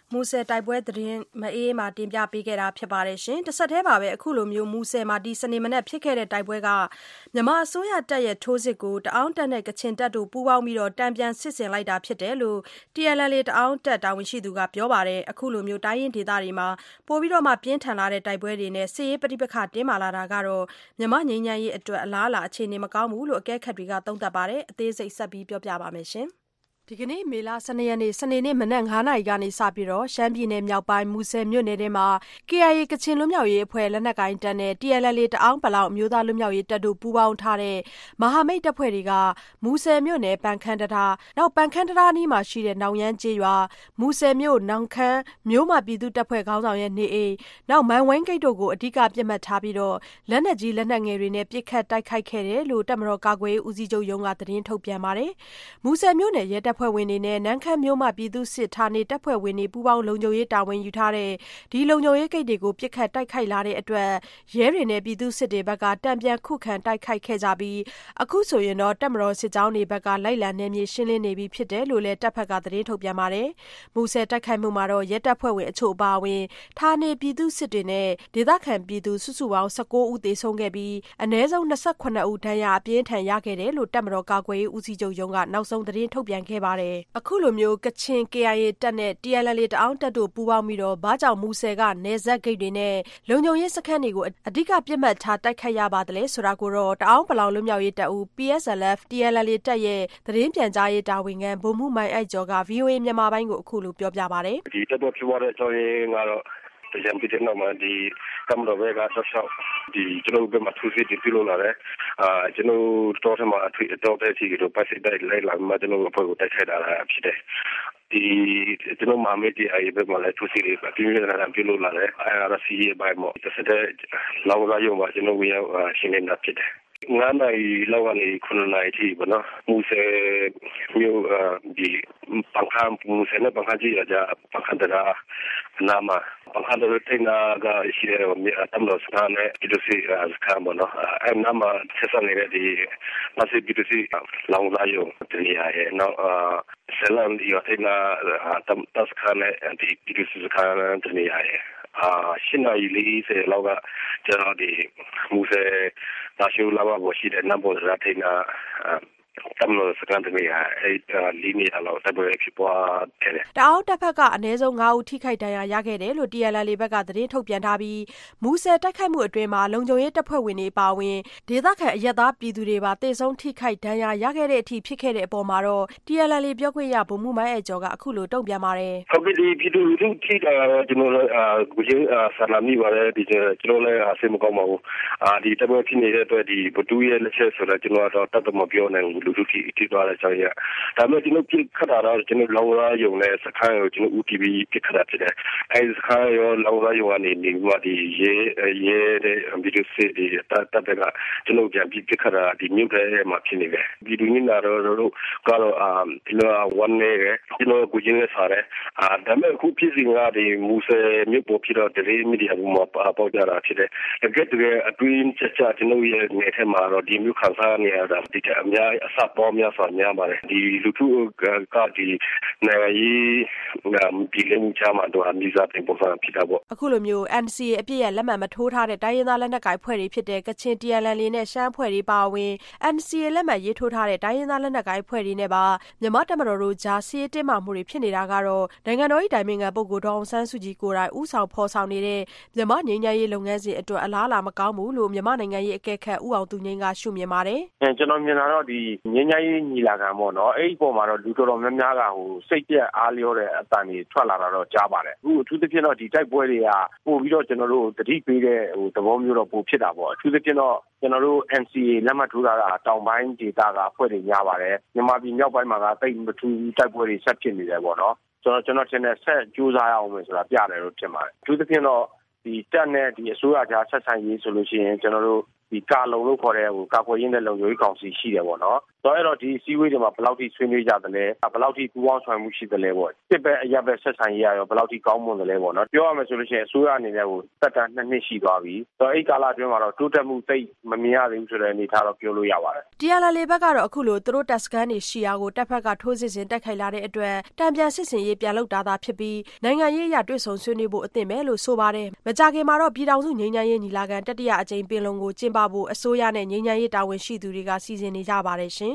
မူဆယ်တိုက်ပွဲသတင်းမအေးမာတင်ပြပေးခဲ့တာဖြစ်ပါတယ်ရှင်။တစ်ဆက်တည်းပါပဲအခုလိုမျိုးမူဆယ်မှာဒီစနေမနေ့ဖြစ်ခဲ့တဲ့တိုက်ပွဲကမြန်မာအစိုးရတပ်ရဲ့ထိုးစစ်ကိုတအောင်းတပ်နဲ့ကချင်တပ်တို့ပူးပေါင်းပြီးတော့တံပြန်စစ်ဆင်လိုက်တာဖြစ်တယ်လို့ T N L A တအောင်းတပ်တာဝန်ရှိသူကပြောပါတယ်။အခုလိုမျိုးတိုင်းရင်းဒေသတွေမှာပိုပြီးတော့မှပြင်းထန်လာတဲ့တိုက်ပွဲတွေနဲ့စစ်ရေးပဋိပက္ခတင်းမာလာတာကတော့မြန်မာငြိမ်းချမ်းရေးအတွက်အလားအလာအခြေအနေမကောင်းဘူးလို့အကဲခတ်တွေကသုံးသပ်ပါတယ်။အသေးစိတ်ဆက်ပြီးပြောပြပါမယ်ရှင်။ဒီကနေ့မေလ十二ရက်နေ့စနေနေ့မနက်၅နာရီကနေစပြီးတော့ရှမ်းပြည်နယ်မြောက်ပိုင်းမူဆယ်မြို့နယ်ထဲမှာ K I A ကချင်လွတ်မြောက်ရေးအဖွဲ့လက်နက်ကိုင်တပ်နဲ့ T N L A တအောင်းပလောင်အမျိုးသားလွတ်မြောက်ရေးတပ်တို့ပူးပေါင်းထားတဲ့မဟာမိတ်တပ်ဖွဲ့တွေကမူဆယ်မြို့နယ်ပန်ခမ်းတရာနောက်ပန်ခမ်းတရာနီးမှာရှိတဲ့နောင်ရမ်းကျေးရွာမူဆယ်မြို့နောင်ခမ်းမြို့မှာပြည်သူတပ်ဖွဲ့ခေါင်းဆောင်ရဲ့နေအိမ်နောက်မိုင်ဝိုင်းဂိတ်တို့ကိုအဓိကပြစ်မှတ်ထားပြီးတော့လက်နက်ကြီးလက်နက်ငယ်တွေနဲ့ပစ်ခတ်တိုက်ခိုက်ခဲ့တယ်လို့တပ်မတော်ကာကွယ်ရေးဦးစီးချုပ်ရုံးကသတင်းထုတ်ပြန်ပါတယ်။မူဆယ်မြို့နယ်ရဲတပ်ဖွဲ့ဝင်တွေနဲ့နန်းခမ်းမြို့မှာပြည်သူစစ်ဌာနေတပ်ဖွဲ့ဝင်တွေပူးပေါင်းလုံခြုံရေးတာဝန်ယူထားတဲ့ဒီလုံခြုံရေးဂိတ်တွေကိုပစ်ခတ်တိုက်ခိုက်လာတဲ့အတွက်ရဲတွေနဲ့ပြည်သူစစ်တွေဘက်ကတံပြန်ခုခံတိုက်ခိုက်ခဲ့ကြပြီးအခုဆိုရင်တော့တပ်မတော်စစ်ကြောင်းတွေဘက်ကလိုက်လံနယ်မြေရှင်းလင်းနေပြီဖြစ်တယ်လို့လည်းတပ်ဖက်ကသတင်းထုတ်ပြန်ပါတယ်။မူဆယ်တိုက်ခိုက်မှုမှာတော့ရဲတပ်ဖွဲ့ဝင်အချို့အပါအဝင်ဌာနေပြည်သူစစ်တွေနဲ့ဒေသခံပြည်သူစုစုပေါင်း၁၉ဦးသေဆုံးခဲ့ပြီးအနည်းဆုံး၂၈ဦးဒဏ်ရာအပြင်းထန်ရခဲ့တယ်လို့တပ်မတော်ကာကွယ်ရေးဦးစီးချုပ်ရုံးကနောက်ဆုံးသတင်းထုတ်ပြန်ခဲ့ပါတယ်။အခုလိုမျိုးကချင် K I A တပ်နဲ့ T N L A တအောင်းတပ်တို့ပူးပေါင်းပြီးတော့ဘာကြောင့်မူဆယ်ကနယ်စပ်ဂိတ်တွေနဲ့လုံခြုံရေးစခန်းတွေကိုအဓိကပြစ်မှတ်ထားတိုက်ခိုက်ရပါသလဲဆိုတာကိုတော့တအောင်းပလောင်လွတ်မြောက်ရေးတပ်ဦး P S L F T N L A တပ်ရဲ့သတင်းပြန်ကြားရေးတာဝန်ခံဗိုလ်မှူးမိုင်းအိုက်ကျော်က V O A မြန်မာပိုင်းကိုအခုလိုပြောပြပါတယ်။ဒီတပ်ဖွဲ့ဖြစ်သွားတဲ့အကြောင်းရင်းကတော့တရားပြတဲ့နောက်မှာဒီကမ္ဘာဘက်ကဆောက်ရှောက်ဒီကျွန်တော်ဘက်မှာသူစစ်ပြုလုပ်လာတယ်အာကျွန်တော်တော်ထမှာအထွေအတော်တဲ့စီကိုပတ်စစ်တိုက်လိုက်လာမှကျွန်တော်အဖွဲ့ကိုတိုက်ခိုက်တာဖြစ်တယ်ဒီကျွန်တော်မာမေတီအိုင်ဘက်မှာလည်းသူစစ်တွေပြင်းပြင်းထန်ထန်ပြုလုပ်လာတယ်အာရစီရဲ့ဘိုင်မှာတစ်စတဲ့လောင်လာရုံမှာကျွန်တော်ဝင်ရောက်ရှင်းနေတာဖြစ်တယ်ငါးနိုင်လောက်ကနေခုနှစ်နိုင်ထိပေါ့နော်မူဆယ်မြို့ဒီပန်ခမ်းမူဆယ်နဲ့ပန်ခမ်းကြီးရကြပန်ခမ်းတရာနာမပန်ခမ်းတရာတင်နာကရှိတဲ့တမ်လို့စကားနဲ့ဒီလိုစီစကားပေါ့နော်အဲနာမဆက်စပ်နေတဲ့ဒီမဆိဒီလိုစီလောင်လာရုံတနေရာရဲ့နောက်ဆယ်လန်ဒီရတင်နာတမ်တစခါနဲ့ဒီဒီလိုစီစကားတနေရာရဲ့အာရှင်းနိုင်လေးစေလောက်ကကျွန်တော်ဒီမူဆယ်နာရှိလာဘရှိတဲ့နဘောရာထိနာတမ်လို့စကန်တမီယာအဲ့လီနီအလောက်တဘရဖြစ်ပွားတယ်တအောင်းတပ်ဖက်ကအနည်းဆုံး၅ဦးထိခိုက်ဒဏ်ရာရခဲ့တယ်လို့ T N L A ဘက်ကသတင်းထုတ်ပြန်ထားပြီးမူဆယ်တိုက်ခိုက်မှုအတွင်းမှာလုံခြုံရေးတပ်ဖွဲ့ဝင်တွေပါဝင်ဒေသခံအရက်သားပြည်သူတွေပါတေဆုံးထိခိုက်ဒဏ်ရာရခဲ့တဲ့အထိဖြစ်ခဲ့တဲ့အပေါ်မှာတော့ T N L A ပြောခွင့်ရဗိုလ်မှူးမိုင်းအဲကျော်ကအခုလိုတုံ့ပြန်ပါတယ်ဟုတ်ပြီဒီပြည်သူလူထုထိတာကျွန်တော်လည်းကိုချင်းဆန္ဒမိပါတယ်ဒီကျွန်တော်လည်းအဆင်မကောင်းပါဘူးအာဒီတပ်ဖွဲ့ဖြစ်နေတဲ့အတွက်ဒီဘတူရဲ့လက်ချက်ဆိုတော့ကျွန်တော်တော့တတ်တော့မပြောနိုင်ဘူးလူထုထိထိသွားတဲ့အကြောင်းရဒါပေမဲ့ကျွန်တော်ပြခတာတော့ကျွန်တော်လောင်လာရုံနဲ့စခန်းကိုကျွန်တော် U T V ပြခတာဖြစ်တယ်အဲဒီစခန်းရောလောင်လာရုံကနေနေမှဒီရဲရဲတဲ့ဗီဒီယိုစစ်ဒီတတ်တဲ့ကကျွန်တော်ပြန်ပြခတာဒီမြို့ထဲမှာဖြစ်နေတယ်ဗီဒီယိုနီနာတော့ကတော့အာဒီလိုဝန်နေကျွန်တော်ကိုကျင်းနေစားတယ်အာဒါပေမဲ့အခုဖြစ်စဉ်ကဒီမူဆယ်မြို့ပေါ်ဖြစ်တော့ဒီမီဒီယာမှာပေါ်ကြတာဖြစ်တယ်တကယ်တကယ်အတွင်းချက်ချကျွန်တော်ရဲ့နေထဲမှာတော့ဒီမြို့ခန်းစားနေရတာဒီကအများအစပေါ်များစွာများပါတယ်ဒီလူထုကဒီနိုင်ရေးဒီလေမှုချမှာတော့အမျိုးသားတင်ပေါ်ဆောင်ဖြစ်တာပေါ့အခုလိုမျိုး N C A အပြည့်ရဲ့လက်မှတ်မထိုးထားတဲ့တိုင်းရင်းသားလက်နက်ကိုင်ဖွဲ့တွေဖြစ်တဲ့ကချင် T N L A နဲ့ရှမ်းဖွဲ့တွေပါဝင် N C A လက်မှတ်ရေးထိုးထားတဲ့တိုင်းရင်းသားလက်နက်ကိုင်ဖွဲ့တွေနဲ့ပါမြန်မာတပ်မတော်တို့ကြားစစ်ရေးတင်းမာမှုတွေဖြစ်နေတာကတော့နိုင်ငံတော်၏တိုင်ပင်ခံပုဂ္ဂိုလ်ဒေါအောင်ဆန်းစုကြည်ကိုယ်တိုင်ဦးဆောင်ဖော်ဆောင်နေတဲ့မြန်မာငြိမ်းချမ်းရေးလုပ်ငန်းစဉ်အတွက်အလားအလာမကောင်းဘူးလို့မြန်မာနိုင်ငံရေးအကဲခတ်ဦးအောင်သူငိမ့်ကရှုမြင်ပါတယ်။ကျွန်တော်မြင်တာတော့ဒီငြိမ်းချမ်းရေးညီလာခံပေါ့နော်အဲ့ဒီပုံမှာတော့လူတော်တော်များများကဟိုစိတ်ပြက်အားလျော့တဲ့အတန်တွေထွက်လာတာတော့ကြားပါတယ်အခုအထူးသဖြင့်တော့ဒီတိုက်ပွဲတွေကပို့ပြီးတော့ကျွန်တော်တို့တတိပေးတဲ့ဟိုသဘောမျိုးတော့ပိုဖြစ်တာပေါ့အထူးသဖြင့်တော့ကျွန်တော်တို့ N C A လက်မှတ်ထိုးတာကတောင်ပိုင်းဒေသကအဖွဲ့တွေများပါတယ်မြန်မာပြည်မြောက်ပိုင်းမှာကတိတ်မထူးတိုက်ပွဲတွေဆက်ဖြစ်နေတယ်ပေါ့နော်ကျွန်တော်ကျွန်တော်ထင်တယ်ဆက်ကြိုးစားရအောင်မယ်ဆိုတာပြတယ်လို့ထင်ပါတယ်အထူးသဖြင့်တော့ဒီတက်နဲ့ဒီအစိုးရကြားဆက်ဆံရေးဆိုလို့ရှိရင်ကျွန်တော်တို့ဒီကာလုံလို့ခေါ်တဲ့ဟိုကာကွယ်ရေးနဲ့လုံခြုံရေးကောင်စီရှိတယ်ပေါ့နော်ဆိုတော့ဒီစီဝေးတွေမှာဘယ်လောက်ထိဆွေးနွေးကြသလဲဘယ်လောက်ထိပူးပေါင်းဆောင်မှုရှိသလဲပေါ့တစ်ပဲအရပ်ပဲဆက်ဆံရေးရရောဘယ်လောက်ထိကောင်းမွန်သလဲပေါ့နော်ပြောရမယ်ဆိုလို့ရှိရင်အစိုးရအနေနဲ့ကိုတက်တာနှစ်နှစ်ရှိသွားပြီဆိုတော့အဲ့ကာလအတွင်းမှာတော့တိုးတက်မှုသိမမြင်ရသေးဘူးဆိုတဲ့အနေအထားတော့ပြောလို့ရပါတယ် T N L A ဘက်ကတော့အခုလိုသူတို့တပ်စခန်းတွေရှိရာကိုတပ်ဖက်ကထိုးစစ်ဆင်တိုက်ခိုက်လာတဲ့အတွက်တံပြန်စစ်စင်ရေးပြန်လုပ်တာသာဖြစ်ပြီးနိုင်ငံရေးအရတွေ့ဆုံဆွေးနွေးဖို့အသင့်ပဲလို့ဆိုပါတယ်မကြခင်မှာတော့ပြည်ထောင်စုငြိမ်းချမ်းရေးညီလာခံတတိယအကြိမ်ပင်လုံကိုကျင်းပဖို့အစိုးရနဲ့ငြိမ်းချမ်းရေးတာဝန်ရှိသူတွေကစီစဉ်နေကြပါတယ်ရှင်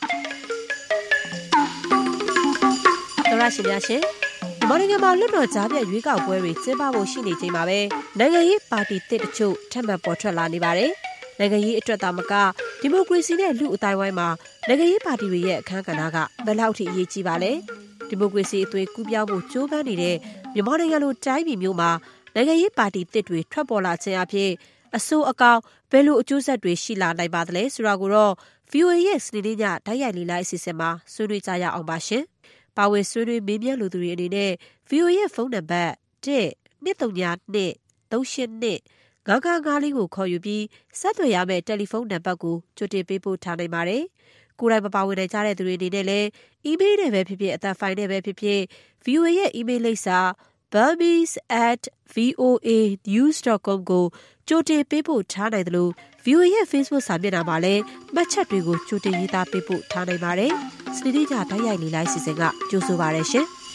တော်ရရှိများရှင်မြန်မာနိုင်ငံမှာလွတ်တော်ကြားပြရွေးကောက်ပွဲတွေကျင်းပဖို့ရှိနေချိန်မှာပဲနိုင်ငံရေးပါတီတစ်တချို့ထပ်မံပေါ်ထွက်လာနေပါတယ်နိုင်ငံရေးအတွက်သာမကဒီမိုကရေစီနဲ့လူအတိုင်းဝိုင်းမှာနိုင်ငံရေးပါတီတွေရဲ့အခန်းကဏ္ဍကဘယ်လောက်ထိအရေးကြီးပါလဲဒီမိုကရေစီအသွင်ကူးပြောင်းဖို့ကြိုးပမ်းနေတဲ့မြန်မာနိုင်ငံလိုတိုင်းပြည်မျိုးမှာနိုင်ငံရေးပါတီတစ်တွေထွက်ပေါ်လာခြင်းအပြင်အဆိုးအကောင်းဘယ်လိုအကျိုးဆက်တွေရှိလာနိုင်ပါသလဲဆိုတာကိုတော့ V O A ရဲ့စနေနေ့ညတိုက်ရိုက်လေ့လာအစီအစဉ်မှာဆွေးနွေးကြရအောင်ပါရှင်ပါဝင်ဆွေးနွေးမေးမြန်းလူသူတွေအနေနဲ့ V O A ရဲ့ဖုန်းနံပါတ် one နှစ်သုံးညနှစ် သုံးရှစ်နှစ် ငါးငါးငါးလေးကိုခေါ်ယူပြီးဆက်သွယ်ရမယ့်တယ်လီဖုန်းနံပါတ်ကိုကြိုတင်ပေးပို့ထားနိုင်ပါတယ်။ကိုယ်တိုင်မပါဝင်နိုင်ကြတဲ့သူတွေအနေနဲ့လည်းအီးမေးလ်နဲ့ပဲဖြစ်ဖြစ်အသံဖိုင်နဲ့ပဲဖြစ်ဖြစ် V O A ရဲ့အီးမေးလ်လိပ်စာ burmese at voanews dot com ကိုကြိုတင်ပေးပို့ထားနိုင်တယ်လို့ V O A ရဲ့ Facebook စာမျက်နှာမှာလည်းမှတ်ချက်တွေကိုကြိုတင်ရေးသားပေးပို့ထားနိုင်ပါတယ်။စနေနေ့ညတိုက်ရိုက်လေ့လာစီစဉ်ကကြိုဆိုပါရရှင်။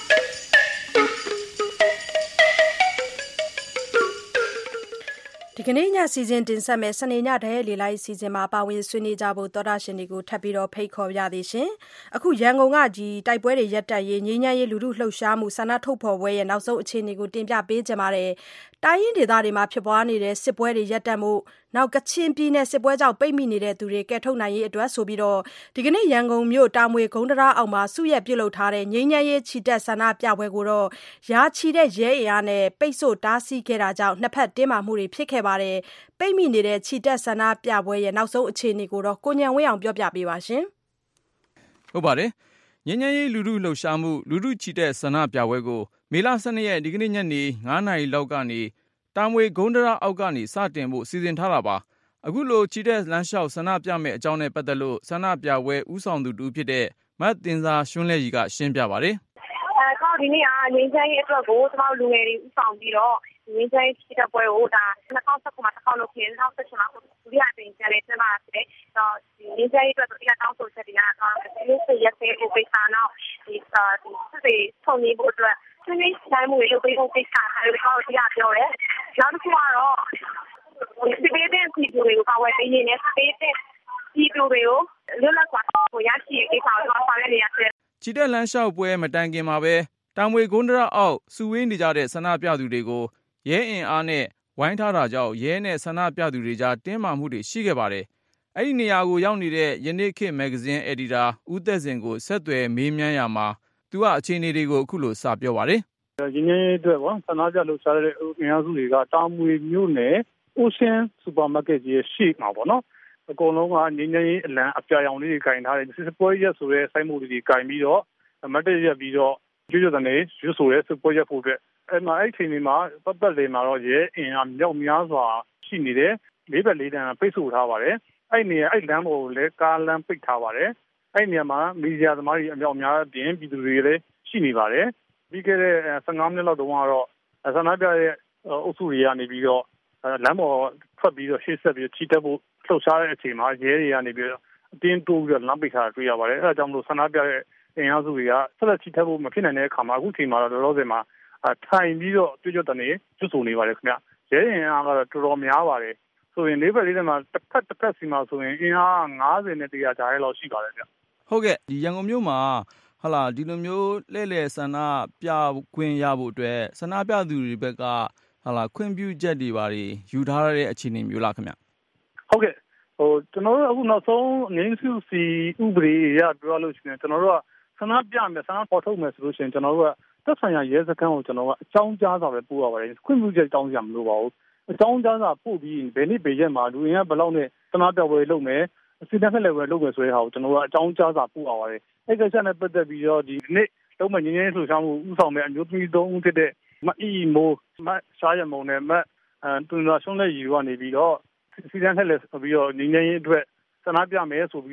ဒီကနေ့ညစီစဉ်တင်ဆက်မဲ့စနေညတည်းလေလိုက်စီစဉ်မှာပါဝင်ဆွေးနွေးကြဖို့သောတာရှင်တွေကိုထပ်ပြီးတော့ဖိတ်ခေါ်ရသည်ရှင်အခုရန်ကုန်ကကြီးတိုက်ပွဲတွေရပ်တန့်ရေးငြိမ်းချမ်းရေးလူထုလှုပ်ရှားမှုဆန္ဒထုတ်ဖော်ပွဲရဲ့နောက်ဆုံးအခြေအနေကိုတင်ပြပေးကြပါမယ်တိုင်းရင်းဒေသတွေမှာဖြစ်ပွားနေတဲ့စစ်ပွဲတွေရပ်တန့်မှုနောက်ကချင်ပြည်နယ်စစ်ပွဲကြောင့်ပိတ်မိနေတဲ့သူတွေကဲထုတ်နိုင်ရေးအတွက်ဆိုပြီးတော့ဒီကနေ့ရန်ကုန်မြို့တာမွေဂုံတရာအောက်မှာစုရက်ပြုတ်လုပ်ထားတဲ့ငြိမ်းချမ်းရေးချီတက်ဆန္ဒပြပွဲကိုတော့ရာချီတဲ့ရဲအင်အားနဲ့ပိတ်ဆို့တားဆီးခဲ့တာကြောင့်နှစ်ဖက်တင်းမာမှုတွေဖြစ်ခဲ့ပါတယ်ပိတ်မိနေတဲ့ချီတက်ဆန္ဒပြပွဲရဲ့နောက်ဆုံးအခြေအနေကိုတော့ကိုညံဝင်းအောင်ပြောပြပေးပါရှင်ဟုတ်ပါတယ်ငြိမ်းချမ်းရေးလူထုလှုပ်ရှားမှုလူထုချီတက်ဆန္ဒပြပွဲကိုမေလ十二ရက်ဒီကနေ့ညနေငါးနာရီလောက်ကနေတာမွေဂုံတရာအောက်ကနေစတင်ဖို့စီစဉ်ထားတာပါအခုလိုချီတက်လမ်းလျှောက်ဆန္ဒပြမဲ့အကြောင်းနဲ့ပတ်သက်လို့ဆန္ဒပြပွဲဦးဆောင်သူတူဖြစ်တဲ့မတ်တင်စာရွှန်းလဲကြီးကရှင်းပြပါတယ်အဲကောဒီနေ့ကငင်းချိုင်းရဲ့အတွက်ကိုကျွန်တော်လူငယ်တွေဦးဆောင်ပြီးတော့ငင်းချိုင်းချီတက်ပွဲကိုဒါ၂၀၁၉မှာတစ်ခေါက်လုပ်ခဲ့၂၀၁၈မှာဒုတိယအကြိမ်ကျလဲကျင်းပတာဖြစ်တယ်။တော့ဒီငင်းချိုင်းရဲ့အတွက်ဆိုဒီကတောင်းဆိုချက်တွေကတော့ဒီစစ်ရက်စေကိုပေးထားတော့ဒီဒီစစ်တွေထုံနေဖို့အတွက်ဆွေးနွေးဆိုင်မှုတွေလုပ်ပေးဖို့ကိစ္စတွေကတော့ဒီကပြောတယ်။နောက်တစ်ခုကတော့ဒီပေးတဲ့စီတူတွေကိုပါဝယ်ပေးနေတယ်ပေးတဲ့စီတူတွေကိုလွတ်လပ်စွာကိုရရှိရေးကိစ္စကိုဆောင်ရွက်နေရတယ်ချီတက်လမ်းလျှောက်ပွဲမတိုင်ခင်မှာပဲတာမွေဂုံတရာအောက်စုဝေးနေကြတဲ့ဆန္ဒပြသူတွေကိုရဲအင်အားနဲ့ဝိုင်းထားတာကြောင့်ရဲနဲ့ဆန္ဒပြသူတွေကြားတင်းမာမှုတွေရှိခဲ့ပါတယ်။အဲ့ဒီနေရာကိုရောက်နေတဲ့ယနေ့ခေတ်မဂ္ဂဇင်းအယ်ဒီတာဦးသက်စင်ကိုဆက်သွယ်မေးမြန်းရမှာသူကအခြေအနေတွေကိုအခုလိုစပြောပါတယ်။ရင်းနှီးအတွက်ပေါ့ဆန္ဒပြလှုပ်ရှားတဲ့အင်အားစုတွေကတာမွေမြို့နယ်အိုရှန်စူပါမားကတ်ကြီးရှေ့မှာပေါ့နော်အကုန်လုံးကငင်းငင်းအလံအပြာရောင်လေးတွေကင်ထားတယ်စစ်ပွဲရက်ဆိုတဲ့စိုင်းမို့လေးတွေကင်ပြီးတော့မတ်တရက်ပြီးတော့ကျွတ်ကျွတ်တဲ့ရွတ်ဆိုတဲ့စစ်ပွဲရက်ဖို့အတွက်အဲ့မှာအဲ့ချိန်ဒီမှာပတ်ပတ်လေးမှာတော့ရဲအင်အားမြောက်များစွာရှိနေတယ်လေးဘက်လေးတန်းပိတ်ဆို့ထားပါတယ်အဲ့နေအဲ့လမ်းပေါ်ကိုလည်းကားလမ်းပိတ်ထားပါတယ်အဲ့နေရာမှာမီဒီယာသမားတွေအမြောက်များအပြင်ပြည်သူတွေလည်းရှိနေပါတယ်ပြီးခဲ့တဲ့ဆယ်ငါးမိနစ်လောက်တုန်းကတော့ဆန္ဒပြတဲ့အုပ်စုတွေကနေပြီးတော့လမ်းပေါ်ထွက်ပြီးတော့ရှေ့ဆက်ပြီးချီတက်ဖို့လှုပ်ရှားတဲ့အချိန်မှာရဲတွေကနေပြီးတော့အတင်းတိုးပြီးတော့လမ်းပိတ်ထားတွေ့ရပါတယ်အဲဒါကြောင့်မလို့ဆန္ဒပြတဲ့အင်အားစုတွေကဆက်လက်ချီတက်ဖို့မဖြစ်နိုင်တဲ့အခါမှာအခုချိန်မှာတော့လောလောဆယ်မှာထိုင်ပြီးတော့ကြွကြွတနေကျွတ်ဆိုနေပါတယ်ခင်ဗျရဲအင်အားကတော့တော်တော်များပါတယ်ဆိုရင်လေးဘက်လေးထဲမှာတစ်ဖက်တစ်ဖက်စီမှာဆိုရင်အင်အားငါးဆယ်နဲ့တရာကြားရဲလောက်ရှိပါတယ်ဗျဟုတ်ကဲ့ဒီရန်ကုန်မြို့မှာဟာလာဒီလိုမျိုးလဲလဲဆန္ဒပြခွင့်ရဖို့အတွက်ဆန္ဒပြသူတွေဘက်ကဟာလာခွင့်ပြုချက်တွေပါတွေယူထားရတဲ့အခြေအနေမျိုးလားခင်ဗျဟုတ်ကဲ့ဟိုကျွန်တော်တို့အခုနောက်ဆုံးငင်းစုစီဥပဒေရပြောလို့ရှိရင်ကျွန်တော်တို့ကဆန္ဒပြမယ်ဆန္ဒပေါ်ထုတ်မယ်ဆိုလို့ရှိရင်ကျွန်တော်တို့ကသက်ဆိုင်ရာရဲစခန်းကိုကျွန်တော်ကအကြောင်းကြားစာပဲပို့ရပါတယ်ခွင့်ပြုချက်တောင်းကြမလို့ပါဘူးအကြောင်းကြားစာပို့ပြီးဘယ်နေ့ဘယ်ရက်မှာလူရင်းကဘယ်လောက်နဲ့ဆန္ဒပြပွဲလုပ်မယ်စီတန်းဖက်လည်းပဲလုပ်မယ်ဆိုတဲ့ဟာကိုကျွန်တော်ကအကြောင်းကြားစာပို့ရပါတယ်အဲ့ကိစ္စနဲ့ပတ်သက်ပြီးတော့ဒီနေ့လုံးမငင်းငင်းလှူရှားမှုဥဆောင်မဲ့အမျိုးသမီးသုံးဦးဖြစ်တဲ့မအီမိုးမရှားရမုံနဲ့မအဲတူနာရှုံးတဲ့ယူကနေပြီးတော့စီတန်းဖက်လည်းပြီးတော့ငင်းငင်းအတွက်ဆန္ဒပြမယ်ဆိုပြီးတော့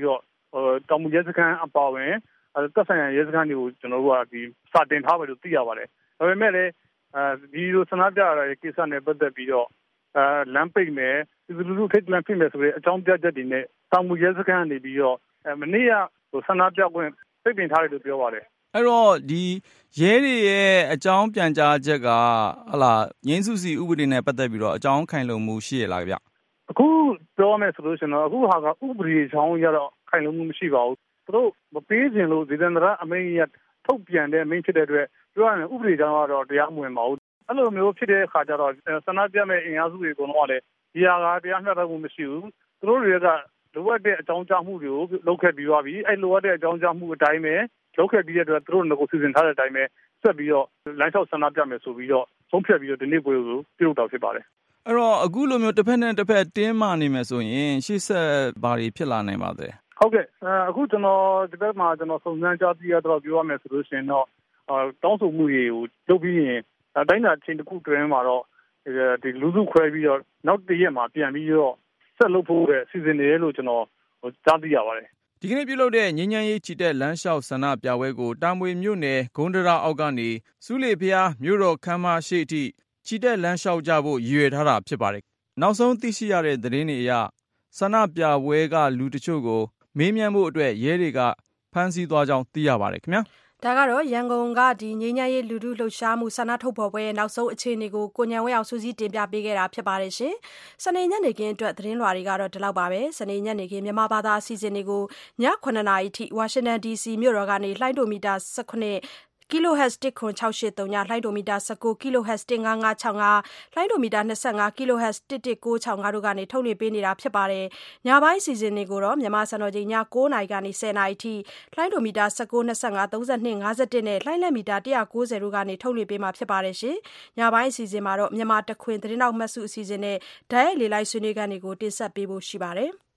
တောင်မူရဲစခန်းအပါအဝင်သက်ဆိုင်ရာရဲစခန်းတွေကိုကျွန်တော်တို့ကဒီစာတင်ထားပဲလို့သိရပါတယ်ဒါပေမဲ့လည်းအဲဒီလိုဆန္ဒပြရတဲ့ကိစ္စနဲ့ပတ်သက်ပြီးတော့အဲလမ်းပိတ်မယ်ဒီလိုလိုထိတ်လန့်ဖြစ်မယ်ဆိုတဲ့အကြောင်းပြချက်တွေနဲ့တောင်မူရဲစခန်းနေပြီးတော့မနေ့ကဆန္ဒပြခွင့်ပိတ်ပင်ထားတယ်လို့ပြောပါတယ်အဲ့တော့ဒီရဲတွေရဲ့အကြောင်းပြန်ကြားချက်ကဟလာငင်းစုစီဥပဒေနဲ့ပတ်သက်ပြီးတော့အကြောင်းခိုင်လုံမှုရှိရလားဗျအခုပြောမယ်ဆိုလို့ရှိရင်တော့အခုဟာကဥပဒေအကြောင်းရတော့ခိုင်လုံမှုမရှိပါဘူးသူတို့မပေးခြင်းလို့ဒေသန္တရအမိန့်ရထုတ်ပြန်တဲ့အမိန့်ဖြစ်တဲ့အတွက်ပြောရရင်ဥပဒေကြောင်းကတော့တရားမဝင်ပါဘူးအဲ့လိုမျိုးဖြစ်တဲ့အခါကျတော့ဆန္ဒပြမဲ့အင်အားစုတွေကတော့လည်းဒီဟာကတရားမျှတမှုမရှိဘူးသူတို့တွေကလိုအပ်တဲ့အကြောင်းကြားမှုတွေကိုလုပ်ခဲ့ပြီးသွားပြီအဲ့လိုအပ်တဲ့အကြောင်းကြားမှုအတိုင်းပဲလုပ်ခဲ့ပြီးတဲ့အတွက်သူတို့ငကိုစီစဉ်ထားတဲ့အတိုင်းပဲဆက်ပြီးတော့လမ်းလျှောက်ဆန္ဒပြမယ်ဆိုပြီးတော့ဆုံးဖြတ်ပြီးတော့ဒီနေ့ပွဲကိုပြုလုပ်တာဖြစ်ပါတယ်အဲ့တော့အခုလိုမျိုးတစ်ဖက်နဲ့တစ်ဖက်တင်းမာနေမယ်ဆိုရင်ရှေ့ဆက်ဘာတွေဖြစ်လာနိုင်ပါသလဲဟုတ်ကဲ့အခုကျွန်တော်ဒီဘက်မှာကျွန်တော်စုံစမ်းကြားသိရတော့ပြောရမယ်ဆိုလို့ရှိရင်တော့တောင်းဆိုမှုတွေကိုလုပ်ပြီးရင်တိုင်းတာချင်းတစ်ခုတွင်မှာတော့ဒီလူစုခွဲပြီးတော့နောက်တစ်ရက်မှာပြန်ပြီးတော့ဆက်လုပ်ဖို့ပဲစီစဉ်နေတယ်လို့ကျွန်တော်ကြားသိရပါတယ်ဒီကနေ့ပြုလုပ်တဲ့ငြိမ်းချမ်းရေးချီတက်လမ်းလျှောက်ဆန္ဒပြပွဲကိုတာမွေမြို့နယ်ဂုံးတရာအောက်ကနေစူးလေဖျားမြို့တော်ခမ်းမရှိအထိချီတက်လမ်းလျှောက်ကြဖို့ရည်ရွယ်ထားတာဖြစ်ပါတယ်နောက်ဆုံးသိရှိရတဲ့သတင်းတွေအရဆန္ဒပြပွဲကလူတချို့ကိုမေးမြန်းဖို့အတွက်ရဲတွေကဖမ်းဆီးသွားကြောင်းသိရပါတယ်ခင်ဗျာဒါကတော့ရန်ကုန်ကဒီငြိမ်းချမ်းရေးလူထုလှုပ်ရှားမှုဆန္ဒထုတ်ဖော်ပွဲရဲ့နောက်ဆုံးအခြေအနေကိုကိုညံဝဲအောင်စူးစီးတင်ပြပေးခဲ့တာဖြစ်ပါတယ်ရှင်။စနေညနေခင်းအတွက်သတင်းလွှာတွေကတော့ဒီလောက်ပါပဲ။စနေညနေခင်းမြန်မာဘာသာအစီအစဉ်တွေကိုညခုနှစ်နာရီထိဝါရှင်တန်ဒီစီမြို့တော်ကနေလှိုင်းဒိုမီတာ၁၈kilohertz တစ်ခွန်၆၈၃ညလှိုင်းဒိုမီတာ၁၉ kilohertz တစ်၅၅၆၅လှိုင်းဒိုမီတာ၂၅ kilohertz တစ်တစ်၉၆၅တို့ကနေထုတ်လွှင့်ပေးနေတာဖြစ်ပါတယ်။ညပိုင်းစီစဉ်တွေကိုတော့မြန်မာစံတော်ချိန်ည၉နာရီကနေ၁၀နာရီထိလှိုင်းဒိုမီတာ၁၉ ၂၅ ၃၂ ၅၁နဲ့လှိုင်းလက်မီတာ၁၉၀တို့ကနေထုတ်လွှင့်ပေးမှာဖြစ်ပါတယ်ရှင်။ညပိုင်းအစီအစဉ်မှာတော့မြန်မာတခွင်သတင်းနောက်မှတ်စုအစီအစဉ်နဲ့ဓာတ်ရိုက်လေလိုက်ဆွေးနွေးခန်းတွေကိုတင်ဆက်ပေးဖို့ရှိပါတယ်။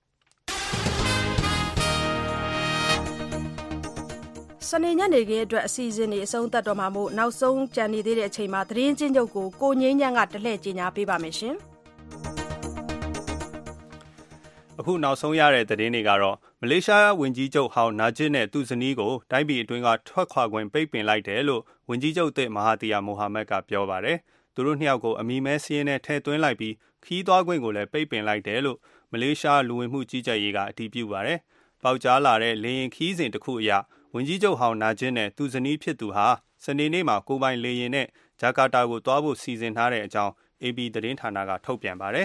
စနေညနေခင်းအတွက်အစီအစဉ်တွေအဆုံးသတ်တော့မှာမို့နောက်ဆုံးကြံနေသေးတဲ့အချိန်မှာသတင်းချင်းချုပ်ကိုကိုငိမ့်ညံ့ကတလှည့်ကြေညာပေးပါမယ်ရှင်။အခုနောက်ဆုံးရတဲ့သတင်းတွေကတော့မလေးရှားဝန်ကြီးချုပ်ဟောင်းနာဂျစ်နဲ့သူ့ဇနီးကိုတိုင်းပြည်အတွင်းကထွက်ခွာခွင့်ပိတ်ပင်လိုက်တယ်လို့ဝန်ကြီးချုပ်သစ်မဟာတီယာမိုဟာမက်ကပြောပါတယ်။သူတို့နှစ်ယောက်ကိုအမည်မဲစည်းနဲ့ထည့်သွင်းလိုက်ပြီးခီးသွားခွင့်ကိုလည်းပိတ်ပင်လိုက်တယ်လို့မလေးရှားလူဝင်မှုကြီးကြပ်ရေးကအတည်ပြုပါတယ်။ပေါက်ကြားလာတဲ့လေရင်ခီးစဉ်တစ်ခုအရဝန်ကြီးချုပ်ဟောင်းနာဂျစ်နဲ့သူဇနီးဖြစ်သူဟာစနေနေ့မှာကိုပိုင်လေရင်နဲ့ဂျကာတာကိုတွားဖို့စီစဉ်ထားတဲ့အကြောင်း အေပီ သတင်းဌာနကထုတ်ပြန်ပါတယ်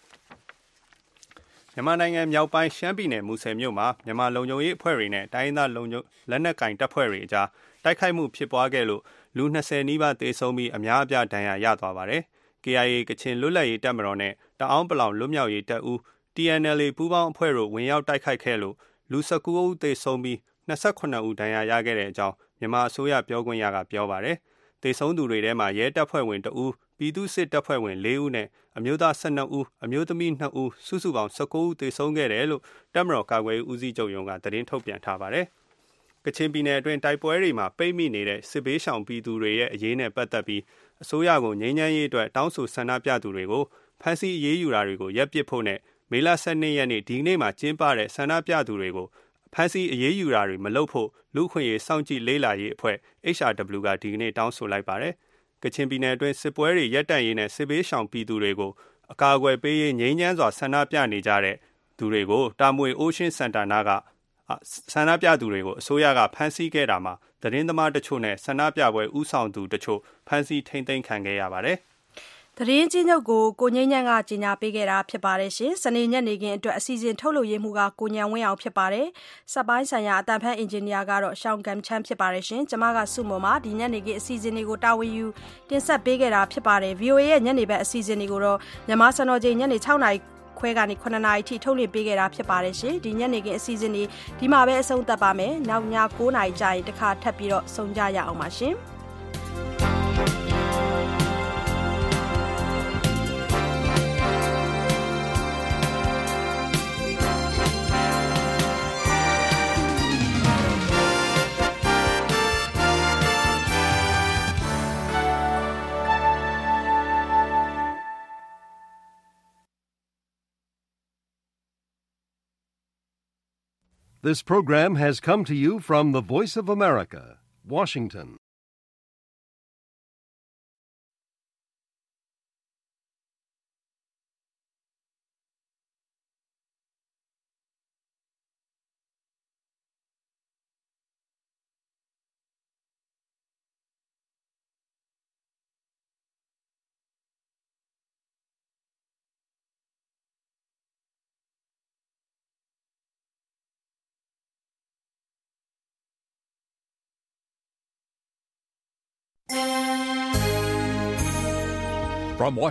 ။မြန်မာနိုင်ငံမြောက်ပိုင်းရှမ်းပြည်နယ်မူဆယ်မြို့မှာမြန်မာလုံခြုံရေးအဖွဲ့တွေနဲ့တိုင်းရင်းသားလုံခြုံလက်နက်ကင်တပ်ဖွဲ့တွေအကြားတိုက်ခိုက်မှုဖြစ်ပွားခဲ့လို့လူ၂၀နီးပါးသေဆုံးပြီးအများအပြားဒဏ်ရာရသွားပါတယ်။ကေအိုင်အေ ကချင်လွတ်လပ်ရေးတပ်မတော်နဲ့တအောင်းပလောင်လွတ်မြောက်ရေးတပ်ဦး တီအန်အယ်လ်အေ ပူးပေါင်းအဖွဲ့တို့ဝင်ရောက်တိုက်ခိုက်ခဲ့လို့လူ၁၉ဦးသေဆုံးပြီး၂၇ဦးဒဏ်ရာရခဲ့တဲ့အကြောင်းမြန်မာအစိုးရပြောခွင့်ရကပြောပါတယ်။သေဆုံးသူတွေထဲမှာရဲတပ်ဖွဲ့ဝင်တဦးပြည်သူ့စစ်တပ်ဖွဲ့ဝင်၄ဦးနဲ့အမျိုးသား၁၂ဦးအမျိုးသမီး၂ဦးစုစုပေါင်း၁၉ဦးသေဆုံးခဲ့တယ်လို့တပ်မတော်ကာကွယ်ရေးဦးစီးချုပ်ရုံးကသတင်းထုတ်ပြန်ထားပါတယ်။ကချင်ပြည်နယ်အတွင်းတိုက်ပွဲတွေမှာပိတ်မိနေတဲ့စစ်ဘေးရှောင်ပြည်သူတွေရဲ့အရေးနဲ့ပတ်သက်ပြီးအစိုးရကိုငြိမ်းချမ်းရေးအတွက်တောင်းဆိုဆန္ဒပြသူတွေကိုဖမ်းဆီးအရေးယူတာတွေကိုရပ်ပစ်ဖို့နဲ့မေလ၁၂ရက်နေ့ဒီနေ့မှာကျင်းပတဲ့ဆန္ဒပြသူတွေကိုဖမ်းဆီးအရေးယူတာတွေမလုပ်ဖို့လူခွင့်ရေးစောင့်ကြည့်လေ့လာရေးအဖွဲ့ H R W ကဒီကနေ့တောင်းဆိုလိုက်ပါတယ်။ကချင်ပြည်နယ်အတွင်းစစ်ပွဲတွေရပ်တန့်ရေးနဲ့စစ်ဘေးရှောင်ပြည်သူတွေကိုအကာအကွယ်ပေးရေးငြိမ်းချမ်းစွာဆန္ဒပြနေကြတဲ့သူတွေကိုတာမွေ Ocean Center နာကဆန္ဒပြသူတွေကိုအစိုးရကဖမ်းဆီးခဲ့တာမှာသတင်းသမားတချို့နဲ့ဆန္ဒပြပွဲဥဆောင်သူတချို့ဖမ်းဆီးထိန်းသိမ်းခံခဲ့ရပါတယ်။သတင်းချင်းချုပ်ကိုကိုငိမ့်ညံ့ကကြေညာပေးခဲ့တာဖြစ်ပါတယ်ရှင်။စနေညနေခင်းအတွက်အစီအစဉ်ထုတ်လုပ်ရေးမှုကကိုညံဝင်းအောင်ဖြစ်ပါတယ်။စက်ပိုင်းဆိုင်ရာအတန်ဖက်အင်ဂျင်နီယာကတော့ရှောင်းကမ်ချမ်းဖြစ်ပါတယ်ရှင်။ကျွန်မကစုမုံမှာဒီညနေခင်းအစီအစဉ်တွေကိုတာဝန်ယူတင်ဆက်ပေးခဲ့တာဖြစ်ပါတယ်။ V O A ရဲ့ညနေဘက်အစီအစဉ်တွေကိုတော့မြန်မာစံတော်ချိန်ညနေ၆နာရီခွဲကနေခုနှစ်နာရီထိထုတ်လွှင့်ပေးခဲ့တာဖြစ်ပါတယ်ရှင်။ဒီညနေခင်းအစီအစဉ်တွေဒီမှာပဲအဆုံးသတ်ပါမယ်။နောက်ည၉နာရီကြာရင်တစ်ခါထပ်ပြီးတော့ဆုံကြရအောင်ပါရှင်။ This program has come to you from the Voice of America, Washington. From